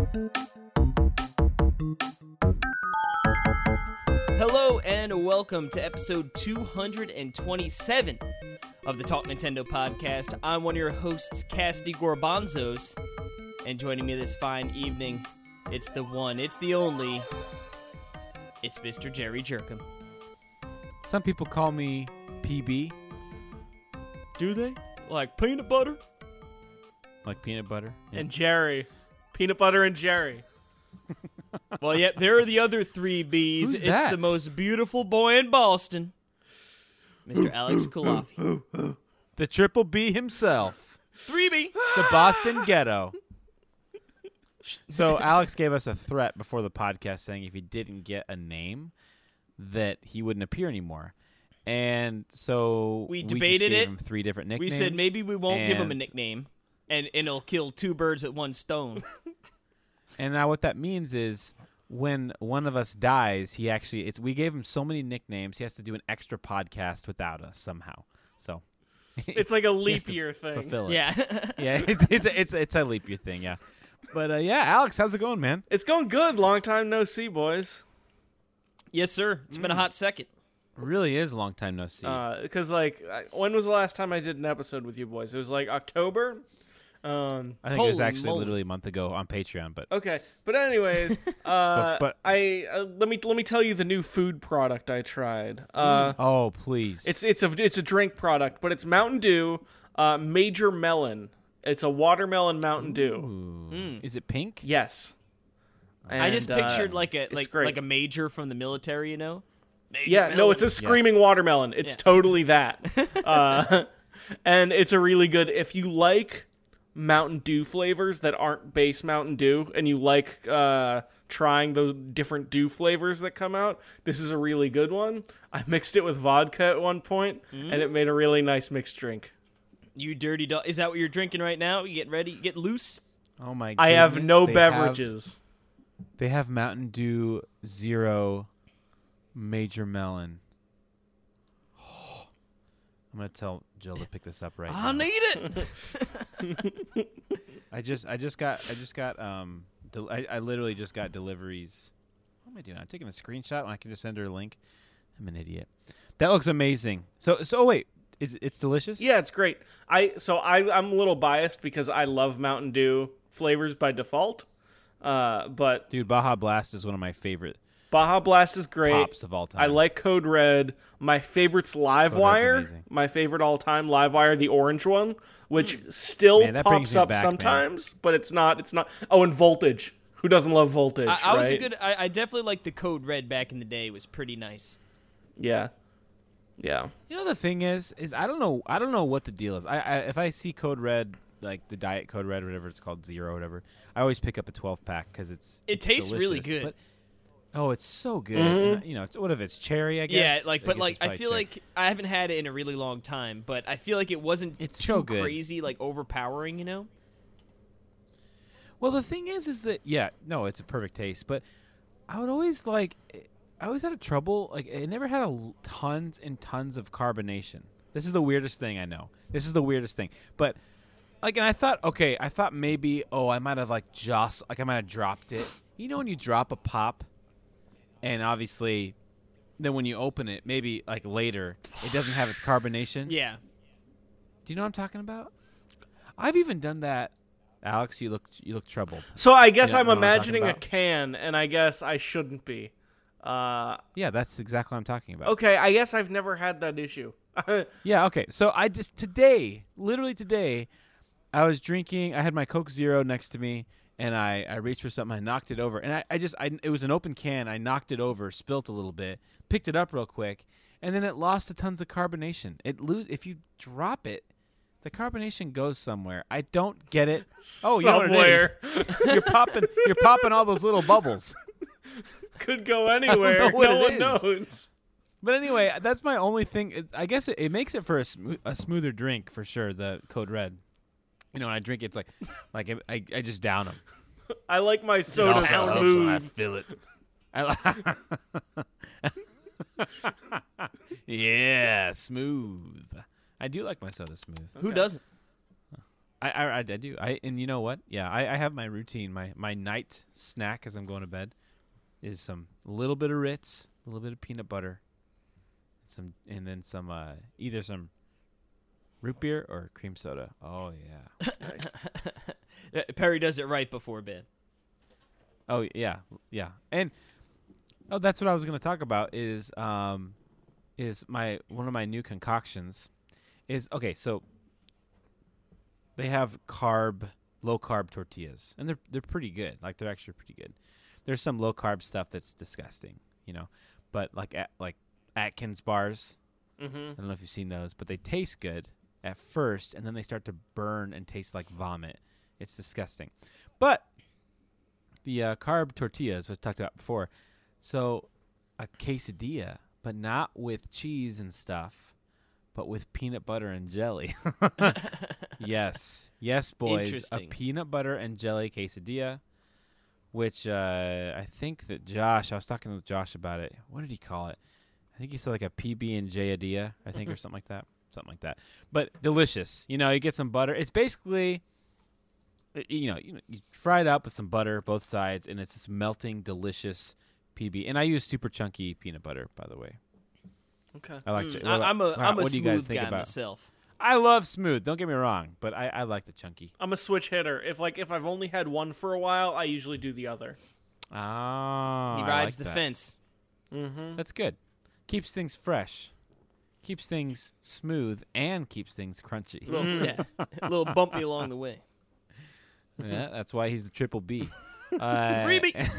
Hello and welcome to episode 227 of the Talk Nintendo podcast. I'm one of your hosts, Cassidy Gorbanzos, and joining me this fine evening, it's the one, it's the only, it's Mr. Jerry Jerkham. Some people call me PB. Do they? Like peanut butter? Like peanut butter. Yeah. And Jerry. Peanut butter and Jerry. Well, yeah, there are the other three B's. Who's It's that? the most beautiful boy in Boston, Mr. Alex Kulafi. The Triple B himself. 3B. The Boston Ghetto. So Alex gave us a threat before the podcast saying if he didn't get a name that he wouldn't appear anymore. And so We just debated gave it. him 3 different We nicknames. said maybe we won't give him a and- nickname, and it'll kill two birds with one stone. And now what that means is when one of us dies, we gave him so many nicknames, he has to do an extra podcast without us somehow. So It's like a he has leap to year thing. fulfill it. Yeah. Yeah, it's a leap year thing, yeah. But yeah, Alex, how's it going, man? It's going good. Long time no see, boys. Yes, sir. It's been a hot second. Really is a long time no see. Because, when was the last time I did an episode with you boys? It was like October. I think it was holy actually moly. literally a month ago on Patreon, but Okay, but anyways, But- let me tell you the new food product I tried. oh please, It's a drink product, but it's Mountain Dew, Major Melon. It's a watermelon Mountain Dew. Ooh. Is it pink? Yes. I just And, pictured it's great. like a major from the military, you know? Major Yeah, no, melon. it's a screaming watermelon. It's Yeah. totally that. And it's a really good, if you like Mountain Dew flavors that aren't base Mountain Dew, and you like trying those different Dew flavors that come out, this is a really good one. I mixed it with vodka at one point, and it made a really nice mixed drink. You dirty dog. Is that what you're drinking right now? You get ready? Get loose? Oh my! I have goodness, no they beverages. They have Mountain Dew Zero Major Melon. I'm gonna tell Jill to pick this up right I now. need it. I literally just got deliveries. What am I doing? I'm taking a screenshot when I can just send her a link. I'm an idiot. That looks amazing. So wait, it's delicious? Yeah, it's great. I'm a little biased because I love Mountain Dew flavors by default. But Dude, Baja Blast is one of my favorite Baja Blast is great. pops of all time. I like Code Red. My favorite's Red's Livewire. amazing. My favorite all-time Livewire, the orange one, which still Man, that brings pops me up back, man. sometimes, but it's not. Oh, and Voltage. Who doesn't love Voltage? I was a right? good. I definitely liked the Code Red back in the day. It was pretty nice. Yeah. Yeah. You know the thing is I don't know what the deal is. I if I see Code Red, like the Diet Code Red, whatever it's called, Zero, whatever, I always pick up a 12-pack because it's tastes really delicious. good. But, it's so good. Mhm. And, you know, what if it's cherry? I Yeah, guess. like, I but guess like, it's I probably feel cherry. like I haven't had it in a really long time, but I feel like it wasn't It's too so good. crazy, like overpowering, you know? Well, the thing is that it's a perfect taste. But I always had a trouble. Like, it never had tons and tons of carbonation. This is the weirdest thing I know. This is the weirdest thing. But like, and I thought maybe, I might have I might have dropped it. You know when you drop a pop, and obviously, then when you open it, maybe like later, it doesn't have its carbonation. Yeah. Do you know what I'm talking about? I've even done that. Alex, you look troubled. So I guess You don't I'm know what I'm imagining talking a about? can, and I guess I shouldn't be. Yeah, that's exactly what I'm talking about. Okay, I guess I've never had that issue. Yeah, okay. So literally today, I was drinking. I had my Coke Zero next to me, and I reached for something. I knocked it over, and it was an open can. I knocked it over, spilt a little bit, picked it up real quick, and then it lost a tons of carbonation. If you drop it, the carbonation goes somewhere. I don't get it. Oh, you know what it is? You're popping all those little bubbles. Could go anywhere. know what No it one is. knows. But anyway, that's my only thing. I guess it makes it for a smoother drink for sure. The Code Red, you know, when I drink it, it's like I just down them. I like my soda smooth. feel it. Yeah, smooth. I do like my soda smooth. Who doesn't? I do. And you know what? Yeah, I have my routine. My night snack as I'm going to bed is a little bit of Ritz, a little bit of peanut butter, and then some either some root beer or cream soda. Oh yeah, Nice. Perry does it right before bed. oh yeah, and that's what I was going to talk about is one of my new concoctions is okay. So they have low carb tortillas, and they're pretty good. Like they're actually pretty good. There's some low carb stuff that's disgusting, but like Atkins bars. Mm-hmm. I don't know if you've seen those, but they taste good at first, and then they start to burn and taste like vomit. It's disgusting. But the carb tortillas, which I talked about before, so a quesadilla, but not with cheese and stuff, but with peanut butter and jelly. Yes, boys, a Interesting. peanut butter and jelly quesadilla, which I think that Josh, I was talking with Josh about it. What did he call it? I think he said like a PB&J adilla, I think, or something like that. Something like that. But delicious. You get some butter. It's basically, you fry it up with some butter, both sides, and it's this melting, delicious PB. And I use super chunky peanut butter, by the way. Okay. I like. I'm a what do you guys smooth think guy about? myself. I love smooth. Don't get me wrong, but I like the chunky. I'm a switch hitter. If I've only had one for a while, I usually do the other. Ah, He I rides like the that. fence. Mm-hmm. That's good. Keeps things fresh. Keeps things smooth and keeps things crunchy. A little bumpy along the way. Yeah, that's why he's the triple B. Freebie.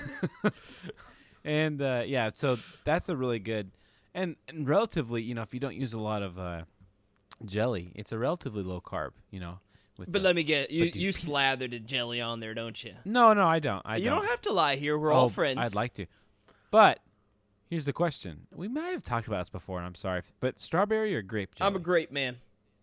And yeah, so that's a really good and relatively, if you don't use a lot of jelly, it's a relatively low carb, with But let me get you. but dude, You slather the jelly on there, don't you? No, I don't. You don't have to lie here. We're all friends. I'd like to. But here's the question. We might have talked about this before, and I'm sorry, but strawberry or grape jelly? I'm a great man.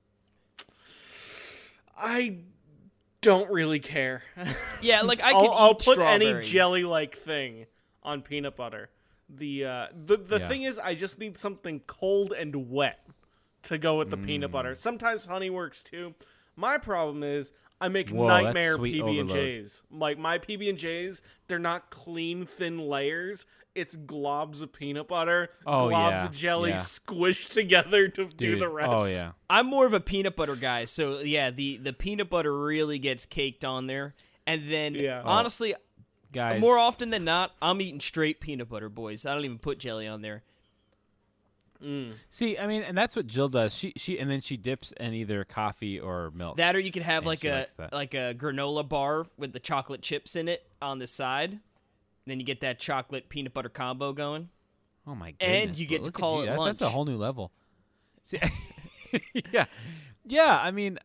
I don't really care. Yeah, like I could I'll eat put any strawberry. jelly-like thing on peanut butter. The thing is, I just need something cold and wet to go with the peanut butter. Sometimes honey works too. My problem is I make Whoa, that's nightmare sweet PB&Js. Like my PB&Js, they're not clean, thin layers. It's globs of peanut butter, Oh, globs yeah, of jelly yeah. squished together to do Dude, the rest. Oh yeah. I'm more of a peanut butter guy, so yeah, the peanut butter really gets caked on there. And then, Yeah. honestly, Guys, more often than not, I'm eating straight peanut butter, boys. I don't even put jelly on there. see, I mean, and that's what Jill does. She and then she dips in either coffee or milk. That, or you could have Yeah, like she a likes that. granola bar with the chocolate chips in it on the side. And then you get that chocolate peanut butter combo going. Oh my goodness! And you get to Look at call you. it That's a lunch. whole new level. See, yeah. I mean,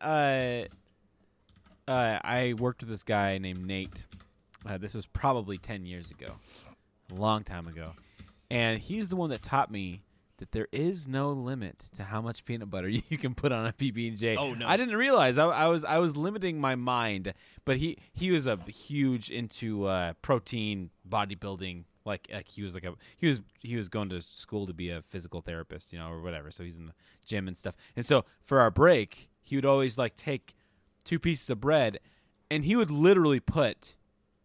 I worked with this guy named Nate. This was probably 10 years ago, a long time ago, and he's the one that taught me that there is no limit to how much peanut butter you can put on a PB&J. Oh, no. I didn't realize I was limiting my mind, but he was a huge into protein bodybuilding. Like he was he was going to school to be a physical therapist, or whatever. So he's in the gym and stuff. And so for our break, he would always like take 2 pieces of bread, and he would literally put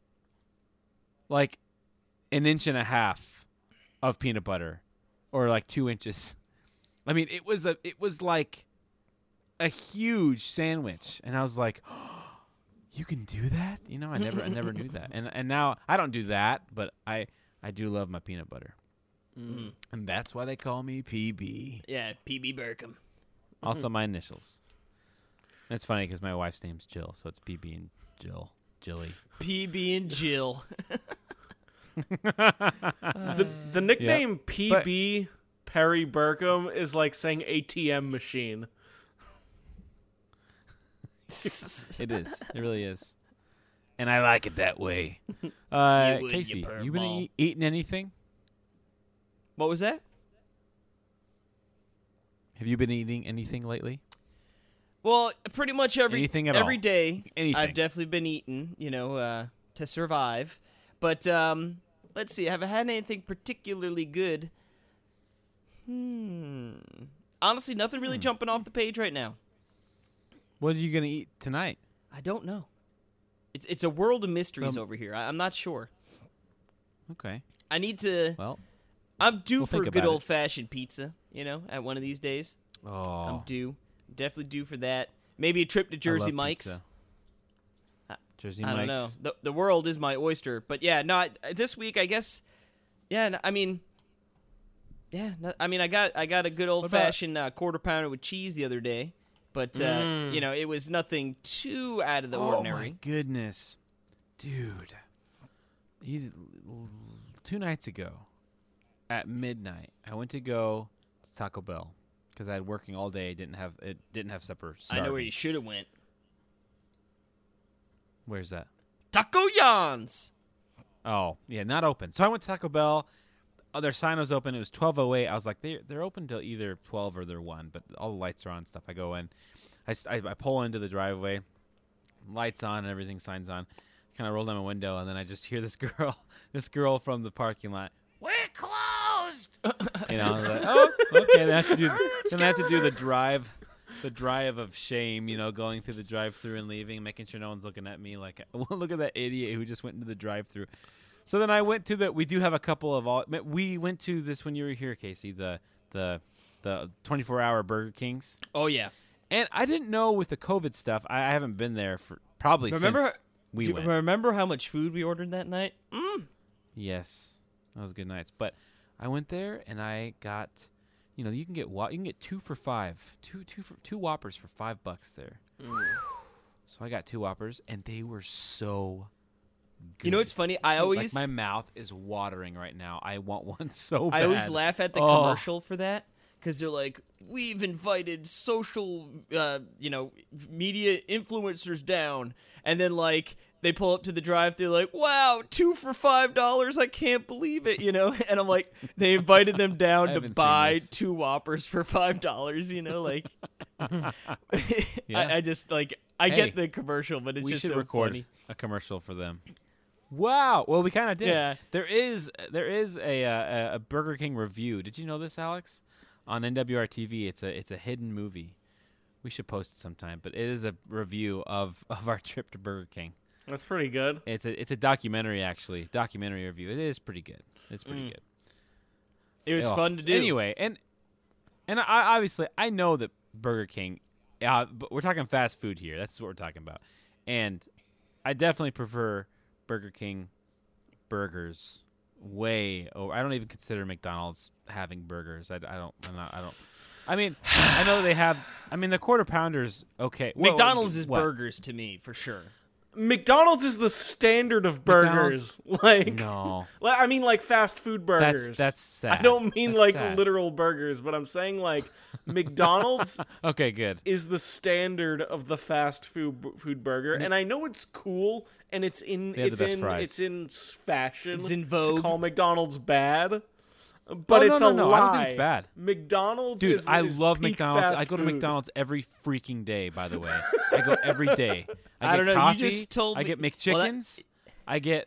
like 1.5 inches of peanut butter, or like 2 inches. I mean, it was like a huge sandwich, and I was like, oh, you can do that? I never knew that, and now I don't do that, but I do love my peanut butter, and that's why they call me PB. Yeah, PB Burkham. Also, my initials. It's funny because my wife's name's Jill, so it's PB and Jill, Jilly. PB and Jill. The nickname PB Perry Burkham is like saying ATM machine. It is. It really is. And I like it that way. You would, you Casey, perv you been ball. eating anything? What was that? Have you been eating anything lately? Well, pretty much Anything at every all? day. Anything. I've definitely been eating, to survive. But let's see. Have I had anything particularly good? Honestly, nothing really jumping off the page right now. What are you going to eat tonight? I don't know. It's a world of mysteries over here. I'm not sure. Okay. I need to. Well, I'm due we'll for think a good about it. old-fashioned pizza, at one of these days. I'm oh, due. Definitely due for that. Maybe a trip to Jersey I love Mike's. pizza. Jersey I don't Mike's. know. The world is my oyster. But yeah, no, this week, I guess, I mean, I got a good old-fashioned quarter pounder with cheese the other day. But, it was nothing too out of the ordinary. Oh, my goodness. Dude. 2 nights ago, at midnight, I went to go to Taco Bell because I had working all day. Didn't have supper. I know where you should have went. Where's that? Taco Yans. Oh, yeah, not open. So I went to Taco Bell. Their sign was open. It was 12:08. I was like, they're open till either 12 or they're 1, but all the lights are on and stuff. I go in. I pull into the driveway. Lights on and everything, signs on. Kind of roll down my window, and then I just hear this girl from the parking lot. We're closed. I was like, oh, okay. Then I have to do the drive of shame. Going through the drive-through and leaving, making sure no one's looking at me like, well, look at that idiot who just went into the drive-through. So then I went to we do have a couple of we went to this when you were here, Casey. The 24-hour Burger Kings. Oh yeah. And I didn't know with the COVID stuff. I haven't been there for probably since we went. Remember how much food we ordered that night? Yes, that was good nights. But I went there and I got, you can get 2 for $5, two Whoppers for $5 there. So I got 2 Whoppers and they were so good. You know what's funny? I always my mouth is watering right now. I want one so bad. I always laugh at the commercial for that. Because they're like, we've invited social, media influencers down. And then, they pull up to the drive-thru like, wow, 2 for $5. I can't believe it, And I'm like, they invited them down to buy 2 Whoppers for $5, Yeah. I just, I get the commercial, but it's we just should so record funny. a commercial for them. Wow. Well, we kind of did. Yeah. There is a Burger King review. Did you know this, Alex? On NWR-TV, it's a hidden movie. We should post it sometime, but it is a review of our trip to Burger King. That's pretty good. It's a documentary, actually. Documentary review. It is pretty good. It's pretty good. It was fun to do. Anyway, and I obviously I know that Burger King, but we're talking fast food here. That's what we're talking about. And I definitely prefer Burger King burgers way over. I don't even consider McDonald's having burgers. I don't. I mean, I know they have. I mean, the quarter pounders. Okay, McDonald's is burgers to me for sure. McDonald's is the standard of burgers. No. I mean, fast food burgers. That's sad. I don't mean that's sad. literal burgers, but I'm saying McDonald's Okay, good. is the standard of the fast food burger, and I know it's cool and it's in fashion. It's in vogue to call McDonald's bad. But it's a lie. I don't think it's bad. McDonald's Dude, is I is love peak McDonald's. fast I go to food. McDonald's every freaking day, by the way. I go every day. I don't get know, you coffee. just told I me- get McChickens. I get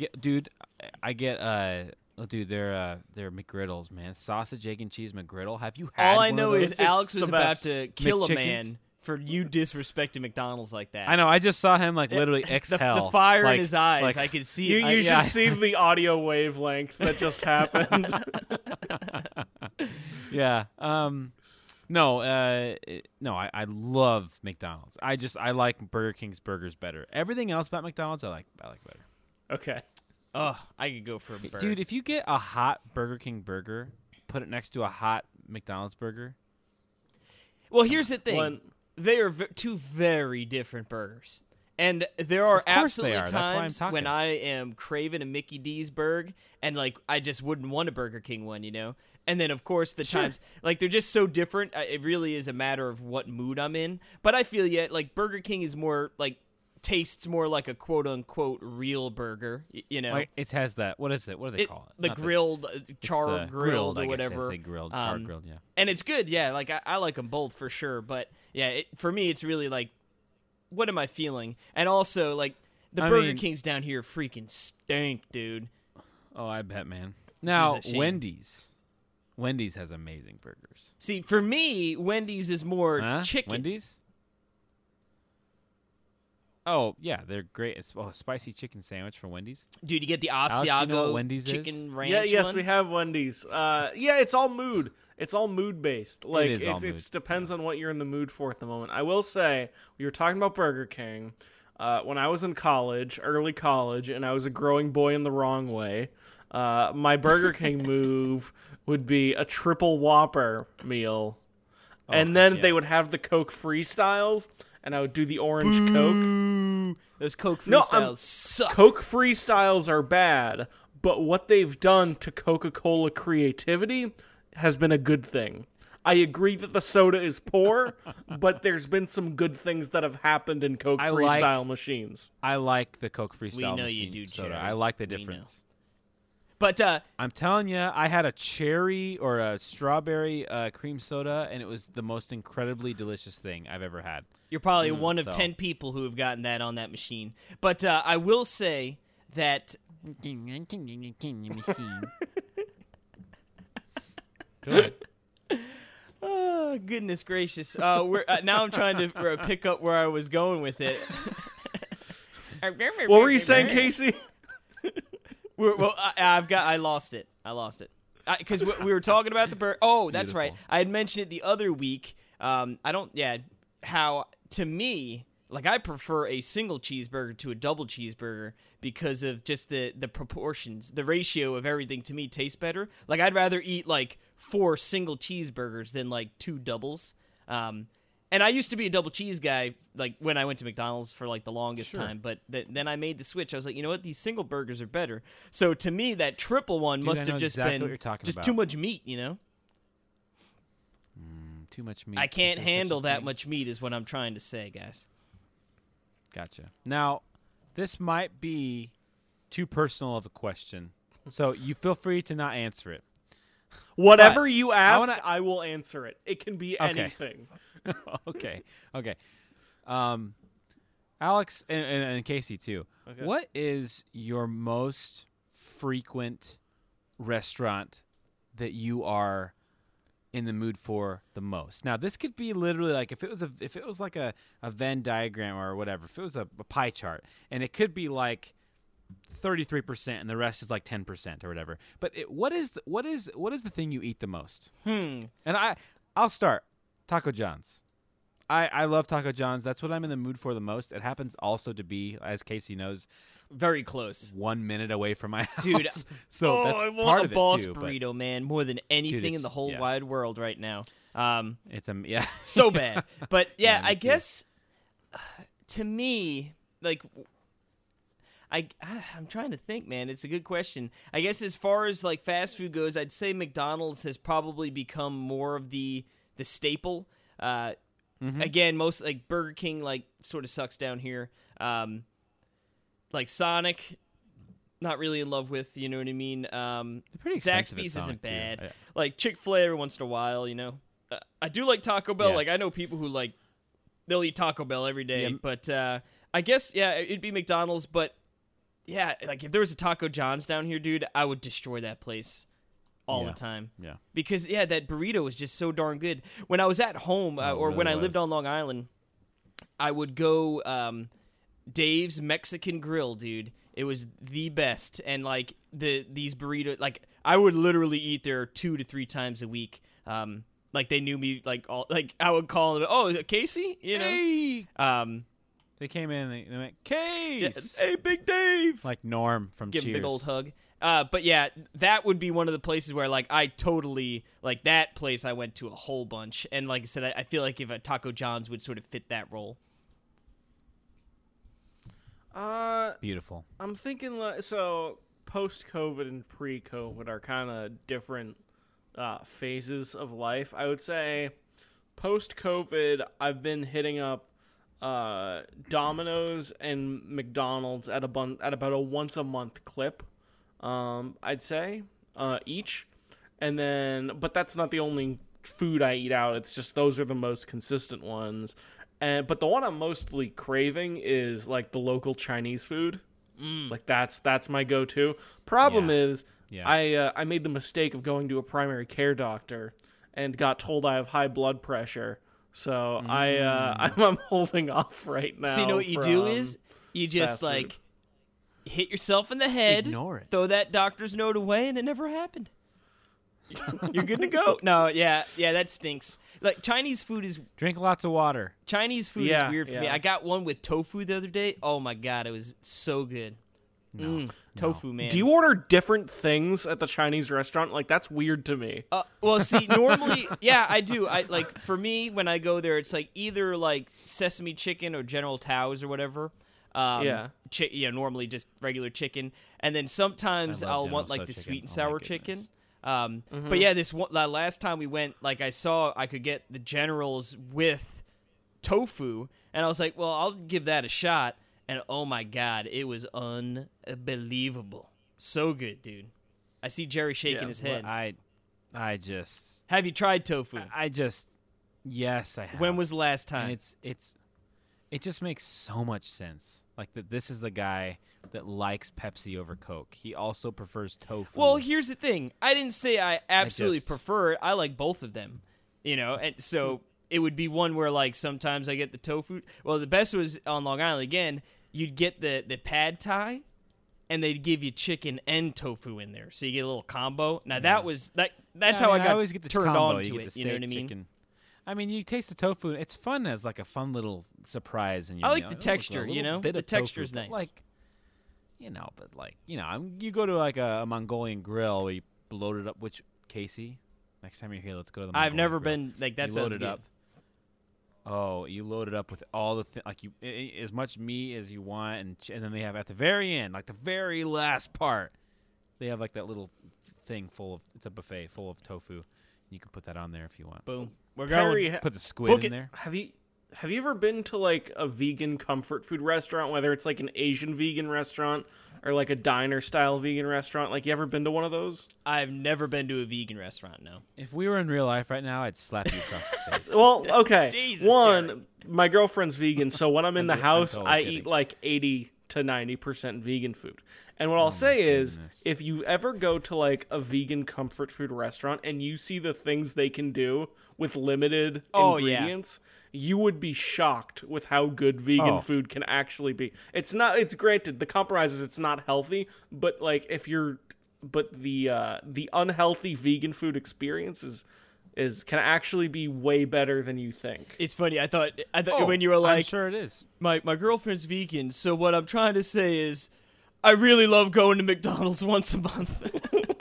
they're McGriddles, man. Sausage, egg, and cheese McGriddle. Have you had All I one know of those? is Alex was the about best. to kill a McChickens? man for you disrespecting McDonald's like that. I know. I just saw him literally exhale. The fire like- in his eyes, like- I could see You it. should see the audio wavelength that just happened. Yeah. No. No. I love McDonald's. I like Burger King's burgers better. Everything else about McDonald's, I like better. Okay. Oh, I could go for a burger. Dude, if you get a hot Burger King burger, put it next to a hot McDonald's burger. Well, here's the thing. One- They are two very different burgers. And there are Of course absolutely they are. That's why I'm times talking. when I am craving a Mickey D's burger and I just wouldn't want a Burger King one, And then of course the times they're just so different. It really is a matter of what mood I'm in. But I feel Burger King is more tastes more like a quote unquote real burger, Like it has that. What is it? What do they call it? The Not grilled, it's char the grilled, or I guess whatever. I say grilled, char grilled. Yeah. And it's good, yeah. I like them both for sure. But yeah, for me, it's really what am I feeling? And also the Burger Kings down here freaking stink, dude. Oh, I bet, man. Now is a shame. Wendy's has amazing burgers. See, for me, Wendy's is more Huh? chicken. Wendy's? Oh yeah, they're great. It's spicy chicken sandwich from Wendy's. Dude, you get the Alex, you know Asiago what Wendy's chicken is? ranch Yes, one? we have Wendy's. Yeah, it's all mood. It's all mood based. Like is all mood. it depends on what you're in the mood for at the moment. I will say we were talking about Burger King. When I was in college, early college, and I was a growing boy in the wrong way, my Burger King move would be a triple Whopper meal, and then they would have the Coke Freestyles, and I would do the orange Coke. Ooh, those Coke No, Freestyles suck. Coke Freestyles are bad, but what they've done to Coca-Cola creativity has been a good thing. I agree that the soda is poor, but there's been some good things that have happened in Coke Freestyle machines. I like the Coke Freestyle know you machine do, soda. Jared. I like the We know. difference. But I'm telling you, I had a cherry or a strawberry cream soda, and it was the most incredibly delicious thing I've ever had. you're probably one of so. 10 people who have gotten that on that machine. But I will say that Good. oh, goodness gracious. We're now I'm trying to pick up where I was going with it. What were you saying, Casey? I lost it. Because we were talking about the burger. Oh, that's Beautiful. right. I had mentioned it the other week. How to me, like I prefer a single cheeseburger to a double cheeseburger because of just the proportions, the ratio of everything to me tastes better. Like I'd rather eat like 4 single cheeseburgers than like 2 doubles. And I used to be a double cheese guy, like when I went to McDonald's for like the longest time. But then I made the switch. I was like, you know what? These single burgers are better. So to me, that triple one Dude, must I know have just exactly been what you're talking just about. too much meat, you know? Too much meat. I can't Is there such handle a that thing? much meat is what I'm trying to say, guys. Gotcha. Now, this might be too personal of a question, so you feel free to not answer it. Whatever But you ask, wanna- I will answer it. It can be Okay. anything. Okay. Alex and Casey too. Okay. What is your most frequent restaurant that you are in the mood for the most? Now, this could be literally like if it was like a Venn diagram or whatever. If it was a pie chart, and it could be like 33% and the rest is like 10% or whatever. But what is the thing you eat the most? And I'll start. Taco John's. I love Taco John's. That's what I'm in the mood for the most. It happens also to be, as Casey knows, Very close. 1 minute away from my house. Dude, so that's I part want of a boss it too. but burrito, man, more than anything in the it's- whole yeah. wide world right now. It's yeah. So bad. But yeah, Yeah, me I too. guess to me, like, I'm trying to think, man. It's a good question. I guess as far as like fast food goes, I'd say McDonald's has probably become more of the staple. Again, most like Burger King like sort of sucks down here. Like Sonic, not really in love with. You know what I mean? pretty expensive at Zaxby's Sonic, isn't too. bad. Yeah. Like Chick-fil-A every once in a while, you know. I do like Taco Bell. Yeah. Like I know people who like they'll eat Taco Bell every day. Yeah. But I guess it'd be McDonald's. But yeah, like if there was a Taco John's down here, dude, I would destroy that place all Yeah. the time. Yeah. Because that burrito was just so darn good. When I was at home or when I really lived was. on Long Island, I would go Dave's Mexican Grill, dude. It was the best, and like these burritos, like I would literally eat there 2 to 3 times a week. Like they knew me, like I would call them, oh Casey, you know. Hey! Um, They came in. They went, yeah, Case. hey Big Dave, Like Norm from give him a Cheers. big old hug. But yeah, that would be one of the places where like I totally like that place. I went to a whole bunch, and like I said, I feel like if a Taco John's would sort of fit that role. Beautiful. I'm thinking so post-COVID and pre-COVID are kind of different phases of life. I would say post-COVID, I've been hitting up Domino's and McDonald's at about a once a month clip. I'd say each, and then but that's not the only food I eat out. It's just those are the most consistent ones. But the one I'm mostly craving is like the local Chinese food. Like that's my go-to. Problem Yeah. is, Yeah. I made the mistake of going to a primary care doctor and got told I have high blood pressure. So I'm holding off right now. So you know what you do from is you just fast food. like hit yourself in the head, Ignore it. throw that doctor's note away, and it never happened. You're good to go. No, yeah, that stinks. Like Chinese food is Drink lots of water. Chinese food Yeah, is weird for me. yeah. I got one with tofu the other day. Oh my god, it was so good. Tofu, man. Do you order different things at the Chinese restaurant? Like, that's weird to me. Well, see, normally, yeah, I do. I like for me when I go there, it's like either like sesame chicken or General Tao's or whatever. Yeah. Normally just regular chicken, and then sometimes I love I'll General want like Tso the chicken. sweet and Oh my sour goodness. chicken. But yeah, the last time we went, like I saw I could get the Generals with tofu, and I was like, well, I'll give that a shot. And oh my god, it was unbelievable. So good, dude. I see Jerry shaking Yeah, his head. I just Have you tried tofu? yes, I have. When was the last time? And it just makes so much sense. Like that, this is the guy that likes Pepsi over Coke. He also prefers tofu. Well, here's the thing. I didn't say I absolutely just- prefer it. I like both of them, and so it would be one where like sometimes I get the tofu. Well, the best was on Long Island again. You'd get the pad thai, and they'd give you chicken and tofu in there, so you get a little combo. Now that's Yeah, how I got always get the turned combo. on You to get it. the You know what I steak, mean? chicken. I mean, you taste the tofu. It's fun as like a fun little surprise. And I like the texture, Bit the of texture's tofu, nice. but you go to like a Mongolian grill where you load it up. Which Casey, next time you're here, let's go to the. I've Mongolian never grill. been like that. You Sounds load it good. up. Oh, you load it up with all the as much meat as you want, and then they have at the very end, like the very last part, they have like that little thing full of. It's a buffet full of tofu. You can put that on there if you want. Boom. We're going. Perry, Put the squid Book in it. there. have you ever been to like a vegan comfort food restaurant, whether it's like an Asian vegan restaurant or like a diner style vegan restaurant? Like, you ever been to one of those? I've never been to a vegan restaurant. No. If we were in real life right now, I'd slap you across the face. Well, okay. Jesus, One, Jared. my girlfriend's vegan, so when I'm in the I'm house, totally I kidding. eat like 80 to 90% vegan food. And what I'll say is, goodness. if you ever go to like a vegan comfort food restaurant and you see the things they can do with limited Oh, yeah. ingredients, you would be shocked with how good vegan Oh. food can actually be. It's granted, the compromise is it's not healthy, but like the unhealthy vegan food experience can actually be way better than you think. It's funny. I thought Oh, when you were I'm like, sure it is. my girlfriend's vegan, so what I'm trying to say is I really love going to McDonald's once a month.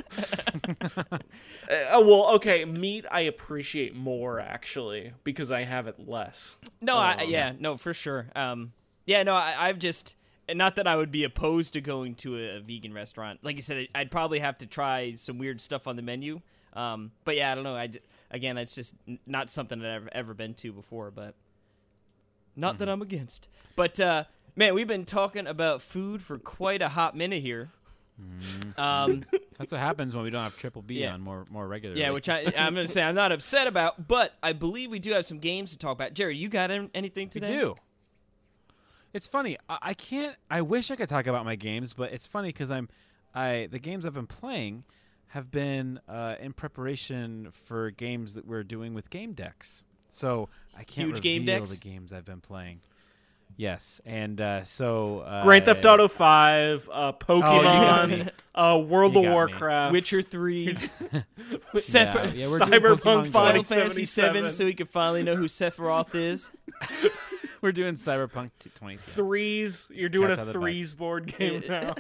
Well, okay, meat I appreciate more actually because I have it less. No, no, for sure. I've just not that I would be opposed to going to a vegan restaurant. Like you said, I'd probably have to try some weird stuff on the menu. But yeah, I don't know. Again, it's just not something that I've ever been to before, but not that I'm against. But man, we've been talking about food for quite a hot minute here. That's what happens when we don't have Triple B Yeah. on more regularly. Yeah, which I'm going to say I'm not upset about, but I believe we do have some games to talk about. Jared, you got anything we today? do. It's funny. I can't. I wish I could talk about my games, but it's funny because the games I've been playing have been in preparation for games that we're doing with game decks. So I can't Huge game reveal decks? the games I've been playing. Yes, and so Grand Theft Auto 5, got Pokemon, me. World You of got me. Warcraft, Witcher 3, yeah, Final we're doing Cyberpunk Pokemon Final Go. Fantasy 7, 2077. so we can finally know who Sephiroth is. We're doing Cyberpunk 20. Threes. You're doing Cats out a of the bag. Threes board game now.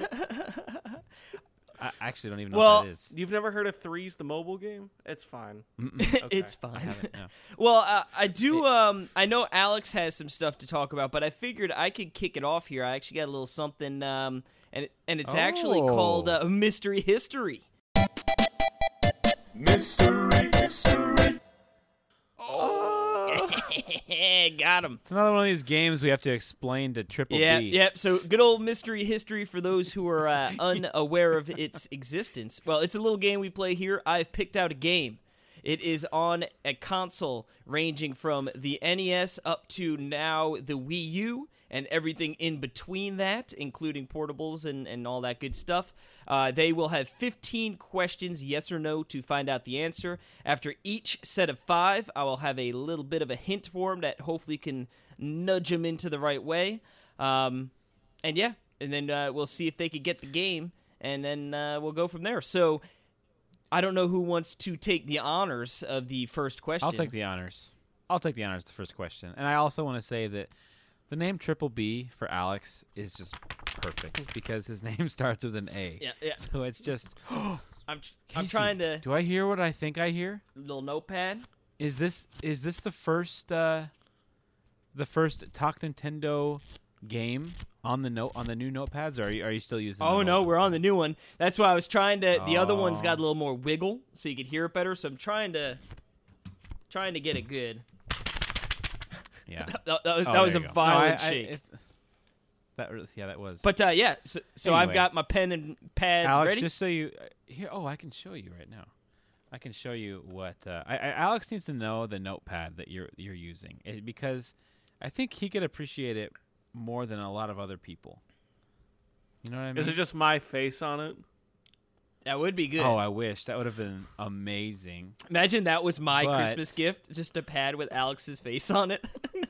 I actually don't even know Well, what that is. You've never heard of Threes, the mobile game? It's fine. It's I fine. haven't. No. Well, I do. I know Alex has some stuff to talk about, but I figured I could kick it off here. I actually got a little something, and it's actually called Mystery History. Mystery. Got him. It's another one of these games we have to explain to Triple Yeah, B. yeah. So good old Mystery History for those who are unaware of its existence. Well, it's a little game we play here. I've picked out a game. It is on a console ranging from the NES up to now the Wii U and everything in between that, including portables and all that good stuff. They will have 15 questions, yes or no, to find out the answer. After each set of 5, I will have a little bit of a hint for them that hopefully can nudge them into the right way. And then we'll see if they could get the game, and then we'll go from there. So I don't know who wants to take the honors of the first question. I'll take the honors. The first question. And I also want to say that the name Triple B for Alex is just perfect because his name starts with an A. Yeah. So it's just I'm Casey, trying to do I hear what I think I hear? little notepad. Is this the first Talk Nintendo game on the new notepads, or are you still using? Oh the no, old we're one? on the new one. That's why I was trying to. The other one's got a Oh. little more wiggle, so you could hear it better. So I'm trying to get it good. Yeah. That Oh, was a there you go. violent No, shake. That was. But yeah, so I've Anyway. got my pen and pad Alex, ready. just so you here. Oh, I can show you right now. I can show you what Alex needs to know the notepad that you're using because I think he could appreciate it more than a lot of other people. You know what I mean? Is it just my face on it? That would be good. Oh, I wish that would have been amazing. Imagine that was my But- Christmas gift, just a pad with Alex's face on it.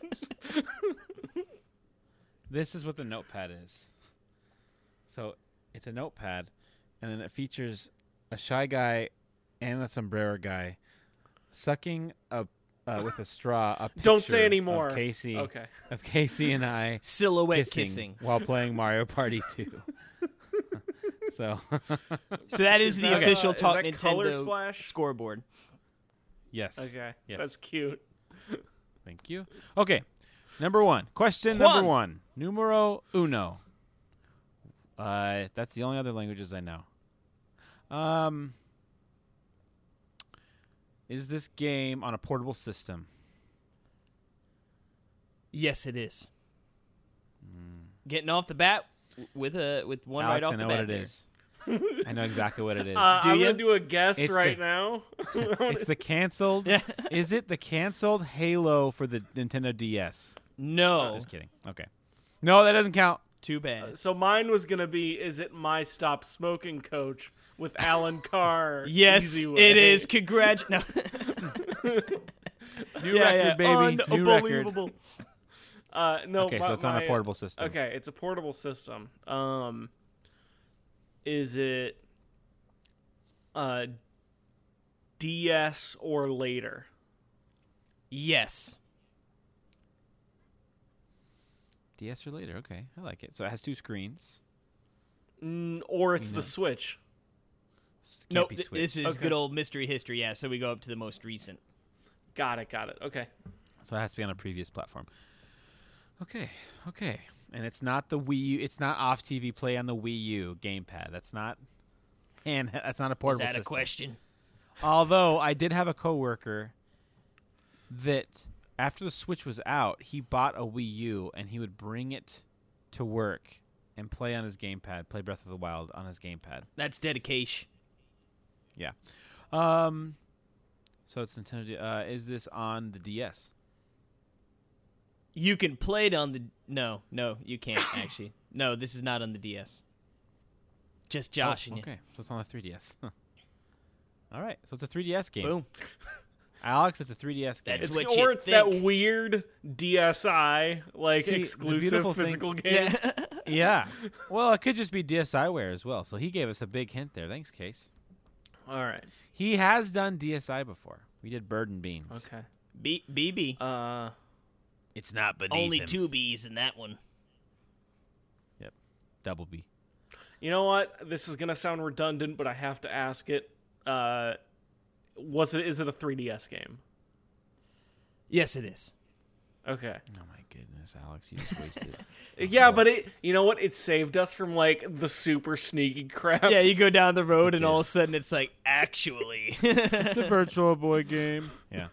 This is what the notepad is. So it's a notepad, and then it features a Shy Guy and a Sombrero Guy sucking with a straw a picture Don't say anymore. of Casey, Okay. of Casey and I Silhouette kissing, kissing. while playing Mario Party 2. So So that is the that, official is Talk that Color Nintendo Splash? scoreboard. yes. Okay. Yes. That's cute. Thank you. Okay. Number 1. Question Juan. number 1. Numero uno. That's the only other languages I know. Is this game on a portable system? Yes, it is. Getting off the bat with one Alex, right off I the know bat. what it there. is. I know exactly what it is. I'm ya? gonna do a guess It's right the- now. It's the canceled. Yeah. Is it the canceled Halo for the Nintendo DS? No, Just kidding. Okay. No, that doesn't count. too bad. So mine was gonna be, is it my Stop Smoking Coach with Alan Carr? Yes, Easy Way? it is. No. New record, baby. New record. Unbelievable. No. Okay, so it's on a portable system. Okay, it's a portable system. Is it DS or later? Yes. DS or later. Okay, I like it. So it has 2 screens. Or it's No. the Switch? Can't Nope. be This switched. is Okay. good old mystery history. Yeah. So we go up to the most recent. Got it. Okay. So it has to be on a previous platform. Okay. And it's not the Wii U. It's not off TV play on the Wii U gamepad. That's not. And that's not a Is portable that a system. question? Although I did have a coworker that after the Switch was out, he bought a Wii U and he would bring it to work and play on his gamepad, play Breath of the Wild on his gamepad. That's dedication. Yeah. So it's Nintendo. Is this on the DS? You can play it on the. No, you can't actually. No, this is not on the DS. Just Josh and you. Okay, so it's on the 3DS. All right, so it's a 3DS game. Boom. Alex, it's a 3DS game. That's It's, what or you it's that think. weird DSi like See, the exclusive beautiful physical thing- game. Yeah. Yeah. Well, it could just be DSiWare as well. So he gave us a big hint there. Thanks, Case. All right. He has done DSi before. We did Bird and Beans. Okay. BB. It's not beneath Only him. 2 B's in that one. Yep. Double B. You know what? This is gonna sound redundant, but I have to ask it. Is it a 3DS game? Yes, it is. Okay. Oh my goodness, Alex, you just wasted. Yeah, but you know what? It saved us from like the super sneaky crap. Yeah, you go down the road and did. all of a sudden it's like, actually. It's a Virtual Boy game. Yeah.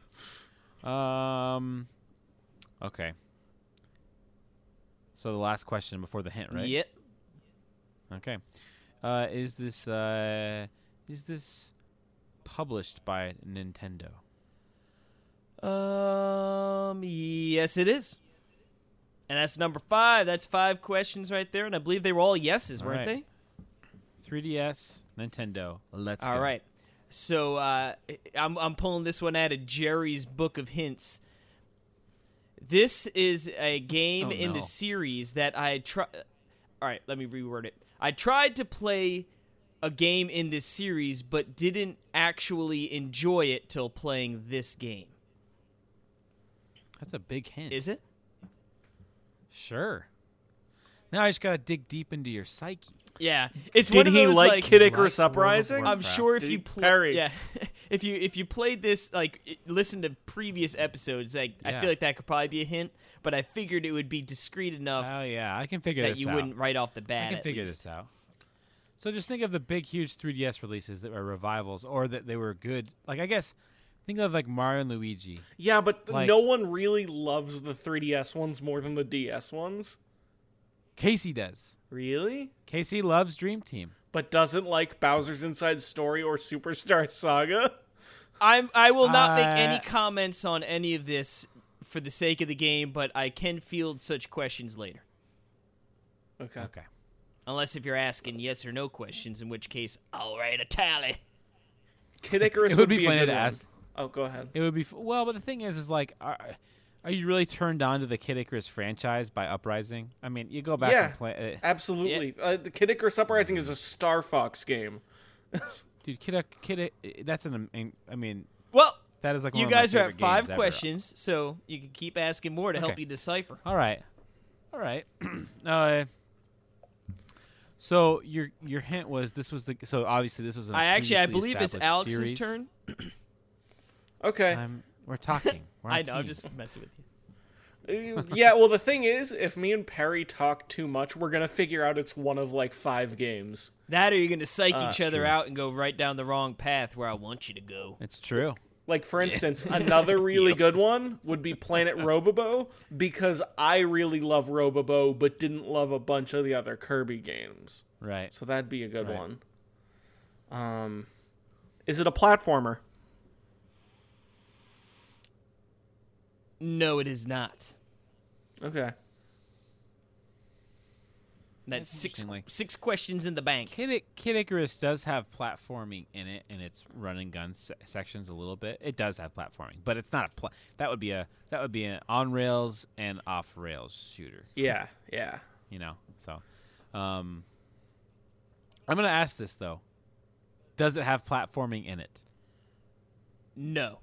Okay. So the last question before the hint, right? Yep. Okay. Is this published by Nintendo? Yes, it is. And that's number 5. That's 5 questions right there, and I believe they were all yeses, weren't right. 3DS, Nintendo. Let's they? go. All right. So I'm pulling this one out of Jerry's Book of Hints. This is a game in the no. series that I tried. All right, let me reword it. I tried to play a game in this series, but didn't actually enjoy it till playing this game. That's a big hint. Is it? Sure. Now I just gotta dig deep into your psyche. Yeah, it's Did one of he those, like Kid Icarus Likes World of Uprising? Warcraft. I'm sure if Did you he play, parry? yeah, if you played this, like listen to previous episodes, like I Yeah. feel like that could probably be a hint. But I figured it would be discreet enough Oh yeah, I can figure that this you out. wouldn't right off the bat. I can at figure least. this out. So just think of the big, huge 3DS releases that were revivals, or that they were good. Like I guess, think of like Mario and Luigi. Yeah, but Like- no one really loves the 3DS ones more than the DS ones. Casey does. Really? Casey loves Dream Team. But doesn't like Bowser's Inside Story or Superstar Saga? I will not make any comments on any of this for the sake of the game, but I can field such questions later. Okay. Okay. Unless if you're asking yes or no questions, in which case I'll write a tally. Kid Icarus It would be a funny good to one. ask. Oh, go ahead. It would be well, but the thing is like, are you really turned on to the Kid Icarus franchise by Uprising? I mean, you go back Yeah. and play, Absolutely. The Kid Icarus Uprising is a Star Fox game. dude. That's I mean, Well, that is like one you of my guys are at favorite 5 games ever. questions, so you can keep asking more to help Okay. you decipher. All right. So your hint was this was so obviously this was. I previously believe it's established Alex's series. turn. Okay. We're talking. We're on I know, I'm team. just messing with you. Yeah, well, the thing is, if me and Perry talk too much, we're going to figure out it's one of, like, 5 games. That or you're going to psych each other true. out and go right down the wrong path where I want you to go. It's true. Like, for instance, another really good one would be Planet Robobo, because I really love Robobo, but didn't love a bunch of the other Kirby games. Right. So that'd be a good Right. one. Is it a platformer? No, it is not. Okay. That's interesting, like- 6 questions in the bank. Kid Icarus does have platforming in it, in its run and gun sections a little bit. It does have platforming, but it's not a that would be an on rails and off rails shooter. Yeah, yeah. You know, so I'm gonna ask this though: does it have platforming in it? No.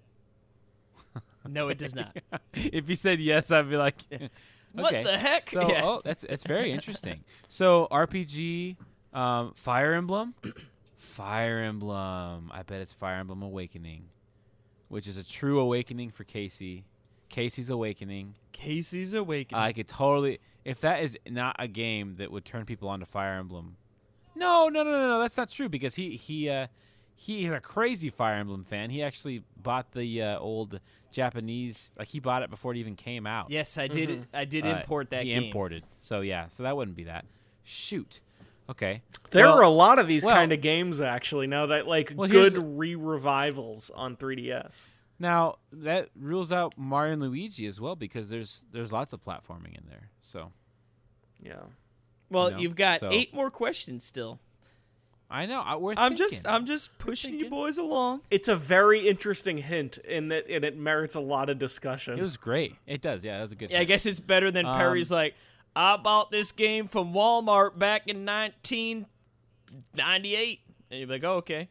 No, it does not. If you said yes, I'd be like, What okay. the heck? So, Yeah. that's very interesting. So RPG, Fire Emblem, Fire Emblem. I bet it's Fire Emblem Awakening, which is a true awakening for Casey. Casey's Awakening. Casey's Awakening. I could totally. If that is not a game that would turn people on to Fire Emblem, no, that's not true because he's a crazy Fire Emblem fan. He actually bought the old Japanese, like he bought it before it even came out. Yes, I did. I did import that he game. imported. So yeah, so that wouldn't be that. Shoot. Okay. There Well, are a lot of these well- kind of games, actually, now that, like, Well, here's good re-revivals on 3DS. Now that rules out Mario and Luigi as well because there's lots of platforming in there. So Yeah. Well, You know, you've got so- 8 more questions still. I know. I'm just pushing you thinking. boys along. It's a very interesting hint in that it merits a lot of discussion. It was great. It does. Yeah, that was a good. Yeah, I hint. guess it's better than Perry's like, I bought this game from Walmart back in 1998. And you're like, oh, okay.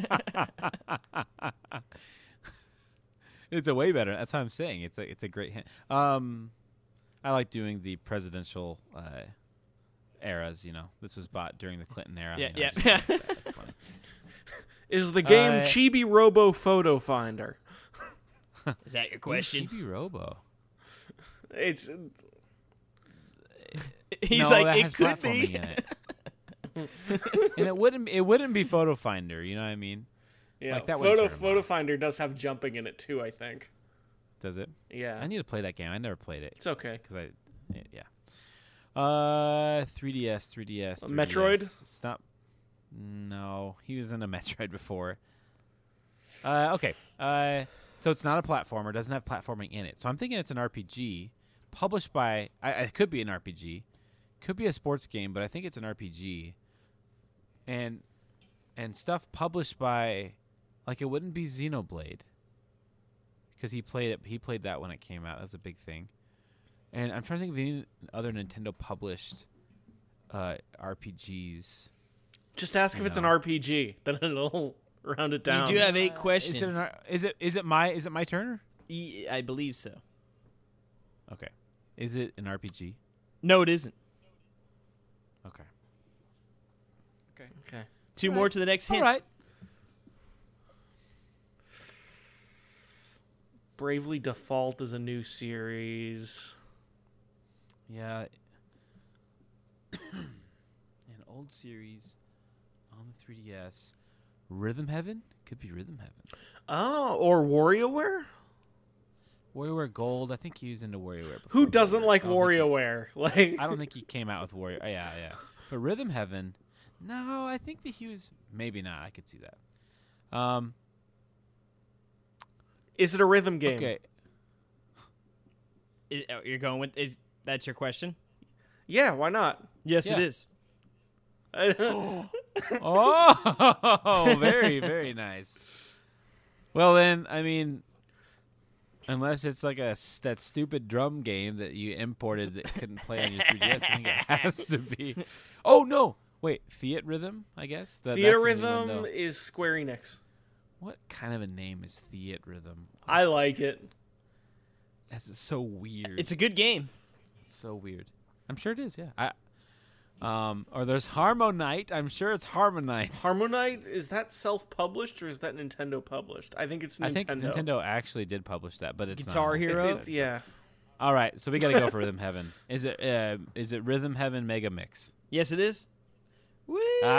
It's a way better. That's how I'm saying. It's a great hint. I like doing the presidential eras. You know, this was bought during the Clinton era. Yeah, you know, yeah. just like that. That's funny. Is the game Chibi Robo Photo Finder? Is that your question? Chibi Robo. It's He's No, like, that it has could platforming be. in it. And it wouldn't be Photo Finder. You know what I mean? yeah. Like, that wouldn't turn 'em Photo on. Finder does have jumping in it too, I think. Does it? Yeah. I need to play that game. I never played it It's okay. because yeah. 3DS. Metroid? It's not. No, he was in a Metroid before. Okay. So it's not a platformer. Doesn't have platforming in it. So I'm thinking it's an RPG published by. It could be an RPG, could be a sports game, but I think it's an RPG. And stuff published by, like, it wouldn't be Xenoblade, because he played it. He played that when it came out. That's a big thing. And I'm trying to think of any other Nintendo published RPGs. Just ask if it's an RPG, then it'll round it down. You do have 8 questions. Is it my turn? I believe so. Okay. Is it an RPG? No, it isn't. Okay. Okay. 2 more to the next hint. All right. Bravely Default is a new series. Yeah. An old series on the 3DS. Rhythm Heaven? Could be Rhythm Heaven. Oh, or WarioWare? WarioWare Gold. I think he was into WarioWare before. Who doesn't like I don't think WarioWare? Like, I don't think he came out with Wario. Yeah. But Rhythm Heaven, no, I think that he was maybe not. I could see that. is it a rhythm game? Okay. You're going with that's your question? Yeah, why not? Yes, Yeah. it is. Oh, very, very nice. Well, then, I mean, unless it's like that stupid drum game that you imported that couldn't play on your 3DS, I think it has to be. Oh, no. Wait, Fiat Rhythm, I guess? That's a new one, Theatrhythm though. is Square Enix. What kind of a name is Fiat Rhythm? I like it. That's so weird. It's a good game. It's so weird. I'm sure it is, yeah. Or there's Harmonite. I'm sure it's Harmonite. Harmonite, is that self-published or is that Nintendo published? I think it's Nintendo. I think Nintendo actually did publish that, but it's Guitar not. Hero? It's yeah. All right, so we got to go for Rhythm Heaven. Is it Rhythm Heaven Mega Mix? Yes, it is. Whee!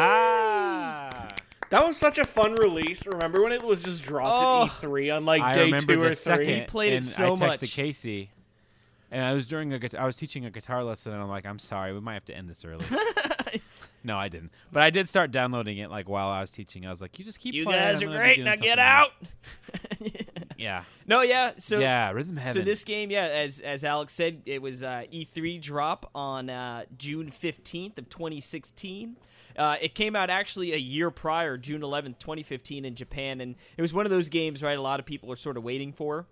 Ah! That was such a fun release. Remember when it was just dropped Oh. at E3 on like I day remember 2 the or 3? second, He played it and so I texted much. Casey, and I was teaching a guitar lesson, and I'm like, I'm sorry, we might have to end this early. No, I didn't, but I did start downloading it like while I was teaching. I was like, you just keep You playing. guys I'm are gonna be great. doing Now get something out. else." Yeah. No, yeah. So yeah, Rhythm Heaven. So this game, yeah, as Alex said, it was E3 drop on June 15th of 2016. It came out actually a year prior, June 11th, 2015 in Japan, and it was one of those games, right, a lot of people are sort of waiting for.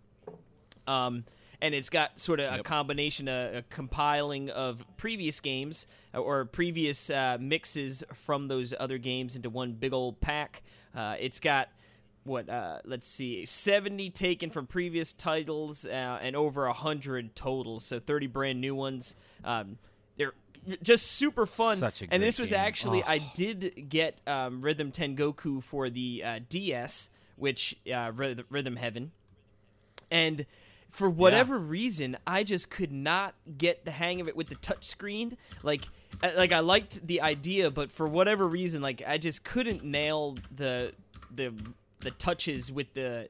And it's got sort of a combination, a compiling of previous games or previous mixes from those other games into one big old pack. It's got, let's see, 70 taken from previous titles and over 100 total, so 30 brand new ones. They're just super fun. Such a and great this was game. actually, Oh. I did get Rhythm Tengoku for the DS, which Rhythm Heaven. And for whatever reason, I just could not get the hang of it with the touchscreen. Like I liked the idea, but for whatever reason, like I just couldn't nail the touches with the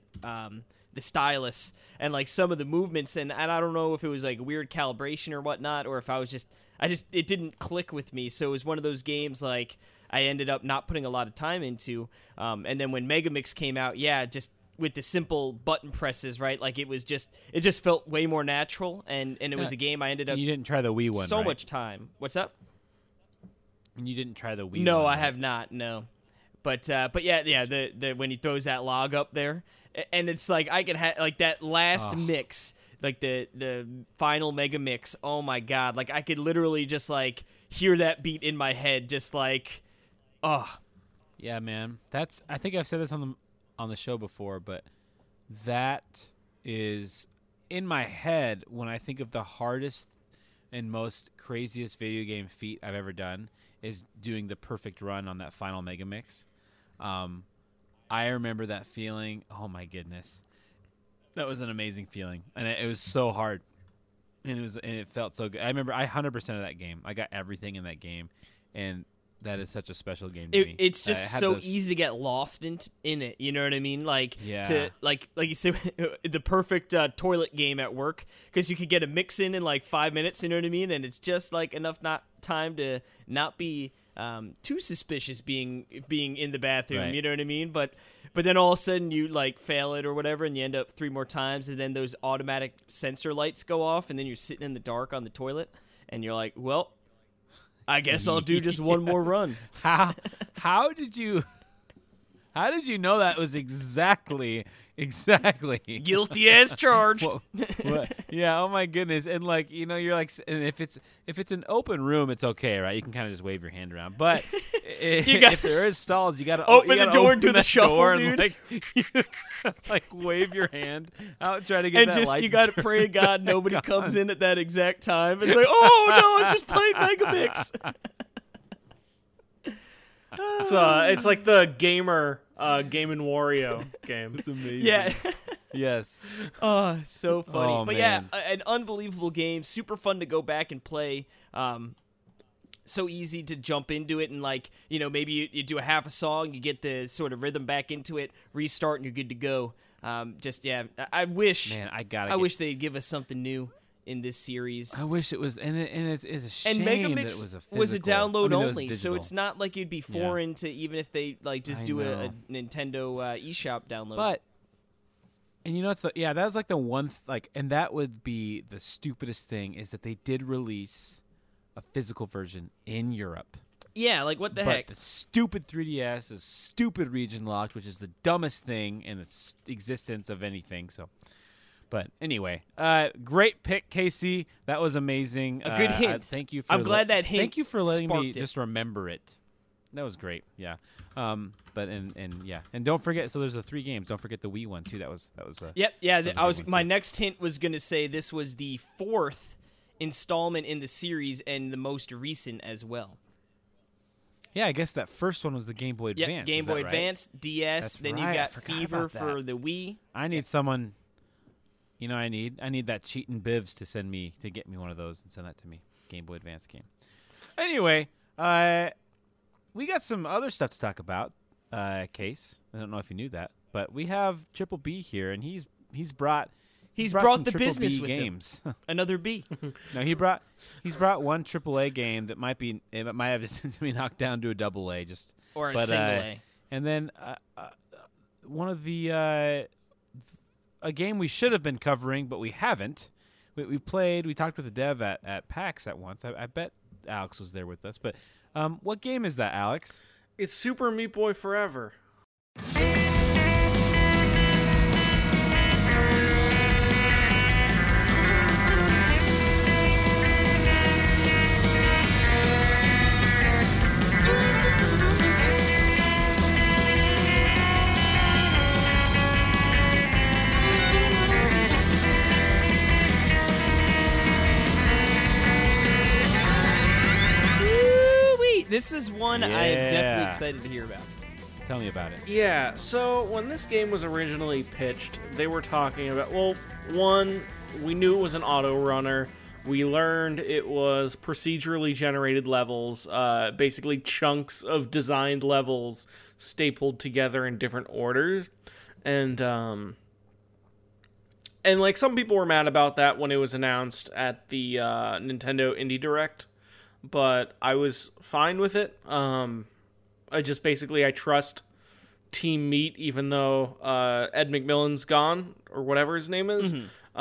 stylus and like some of the movements. And I don't know if it was like weird calibration or whatnot, or if it didn't click with me. So it was one of those games like I ended up not putting a lot of time into. And then when Megamix came out, just with the simple button presses, right? Like it just felt way more natural, and it was a game I ended up You didn't try the Wii one, so right? much time. What's up? And you didn't try the Wii No, one, I right? have not. No, but yeah, the when he throws that log up there, and it's like I can have like that last mix, like the final mega mix. Oh my god, like I could literally just like hear that beat in my head, just like, oh. Yeah, man. I think I've said this on the show before, but that is in my head when I think of the hardest and most craziest video game feat I've ever done is doing the perfect run on that final Mega Mix. I remember that feeling. Oh my goodness, that was an amazing feeling, and it was so hard, and it felt so good. I remember 100% of that game. I got everything in that game, and that is such a special game to me. It's just I had so those- easy to get lost in it. You know what I mean? Like Yeah. like you said, the perfect toilet game at work, because you could get a mix in like 5 minutes. You know what I mean? And it's just like enough time to not be too suspicious being in the bathroom. Right. You know what I mean? But then all of a sudden you like fail it or whatever, and you end up 3 more times, and then those automatic sensor lights go off, and then you're sitting in the dark on the toilet, and you're like, well, I guess I'll do just one more run. How did you know that was exactly Guilty as charged. what? Yeah, oh my goodness. And like, you're like, and if it's an open room, it's okay, right? You can kind of just wave your hand around. But if there is stalls, you got to open the door and do the shuffle, door dude. And like wave your hand out, try to get And that just light. you got to pray to God nobody comes in at that exact time. It's like, oh no, it's just playing Megamix. It's like the gamer Game and Wario game. It's amazing. Yeah. Yes. Oh, so funny. Oh, but man. yeah, an unbelievable game. Super fun to go back and play. So easy to jump into it, and like, maybe you do a half a song, you get the sort of rhythm back into it, restart, and you're good to go. I wish. Man, I wish they'd give us something new in this series. I wish it was, and it's a shame And that it Megamix was a physical. was a download I mean, it was only, so digital. it's not like it'd be foreign to even if they like just I do a know. Nintendo eShop download. But and that was like the one and that would be the stupidest thing is that they did release a physical version in Europe. yeah, like what the but heck? the stupid 3DS is stupid region locked, which is the dumbest thing in the existence of anything. So, but anyway, great pick, Casey. That was amazing. A good hint. Thank you. For I'm glad that hint Thank you for letting me sparked it. just remember it. That was great. Yeah. But and don't forget. So there's the 3 games. Don't forget the Wii one too. That was. Yep. Yeah. That was a I good was. one, My too. next hint was going to say this was the 4th installment in the series and the most recent as well. Yeah, I guess that first one was the Game Boy Yep. Advance. Game is that Boy right? Advance, DS. That's then right, I you got forgot Fever about for that. the Wii. I need someone. I need that cheating Bivs to get me one of those and send that to me. Game Boy Advance game. Anyway, we got some other stuff to talk about. Case, I don't know if you knew that, but we have Triple B here, and he's brought brought some the Triple business B with him. games. Another B. No, he's brought one AAA game that might have to be knocked down to a AA, just Or a but, single A. and then one of the a game we should have been covering, but we haven't. We played. We talked with the dev at PAX at once. I bet Alex was there with us. But what game is that, Alex? It's Super Meat Boy Forever. Woo-wee. This is one I am definitely Yeah. excited to hear about. Tell me about it. Yeah, so when this game was originally pitched, they were talking about, well, one, we knew it was an auto runner. We learned it was procedurally generated levels, basically chunks of designed levels stapled together in different orders. And like some people were mad about that when it was announced at the Nintendo Indie Direct, but I was fine with it. I trust Team Meat, even though Ed McMillan's gone, or whatever his name is.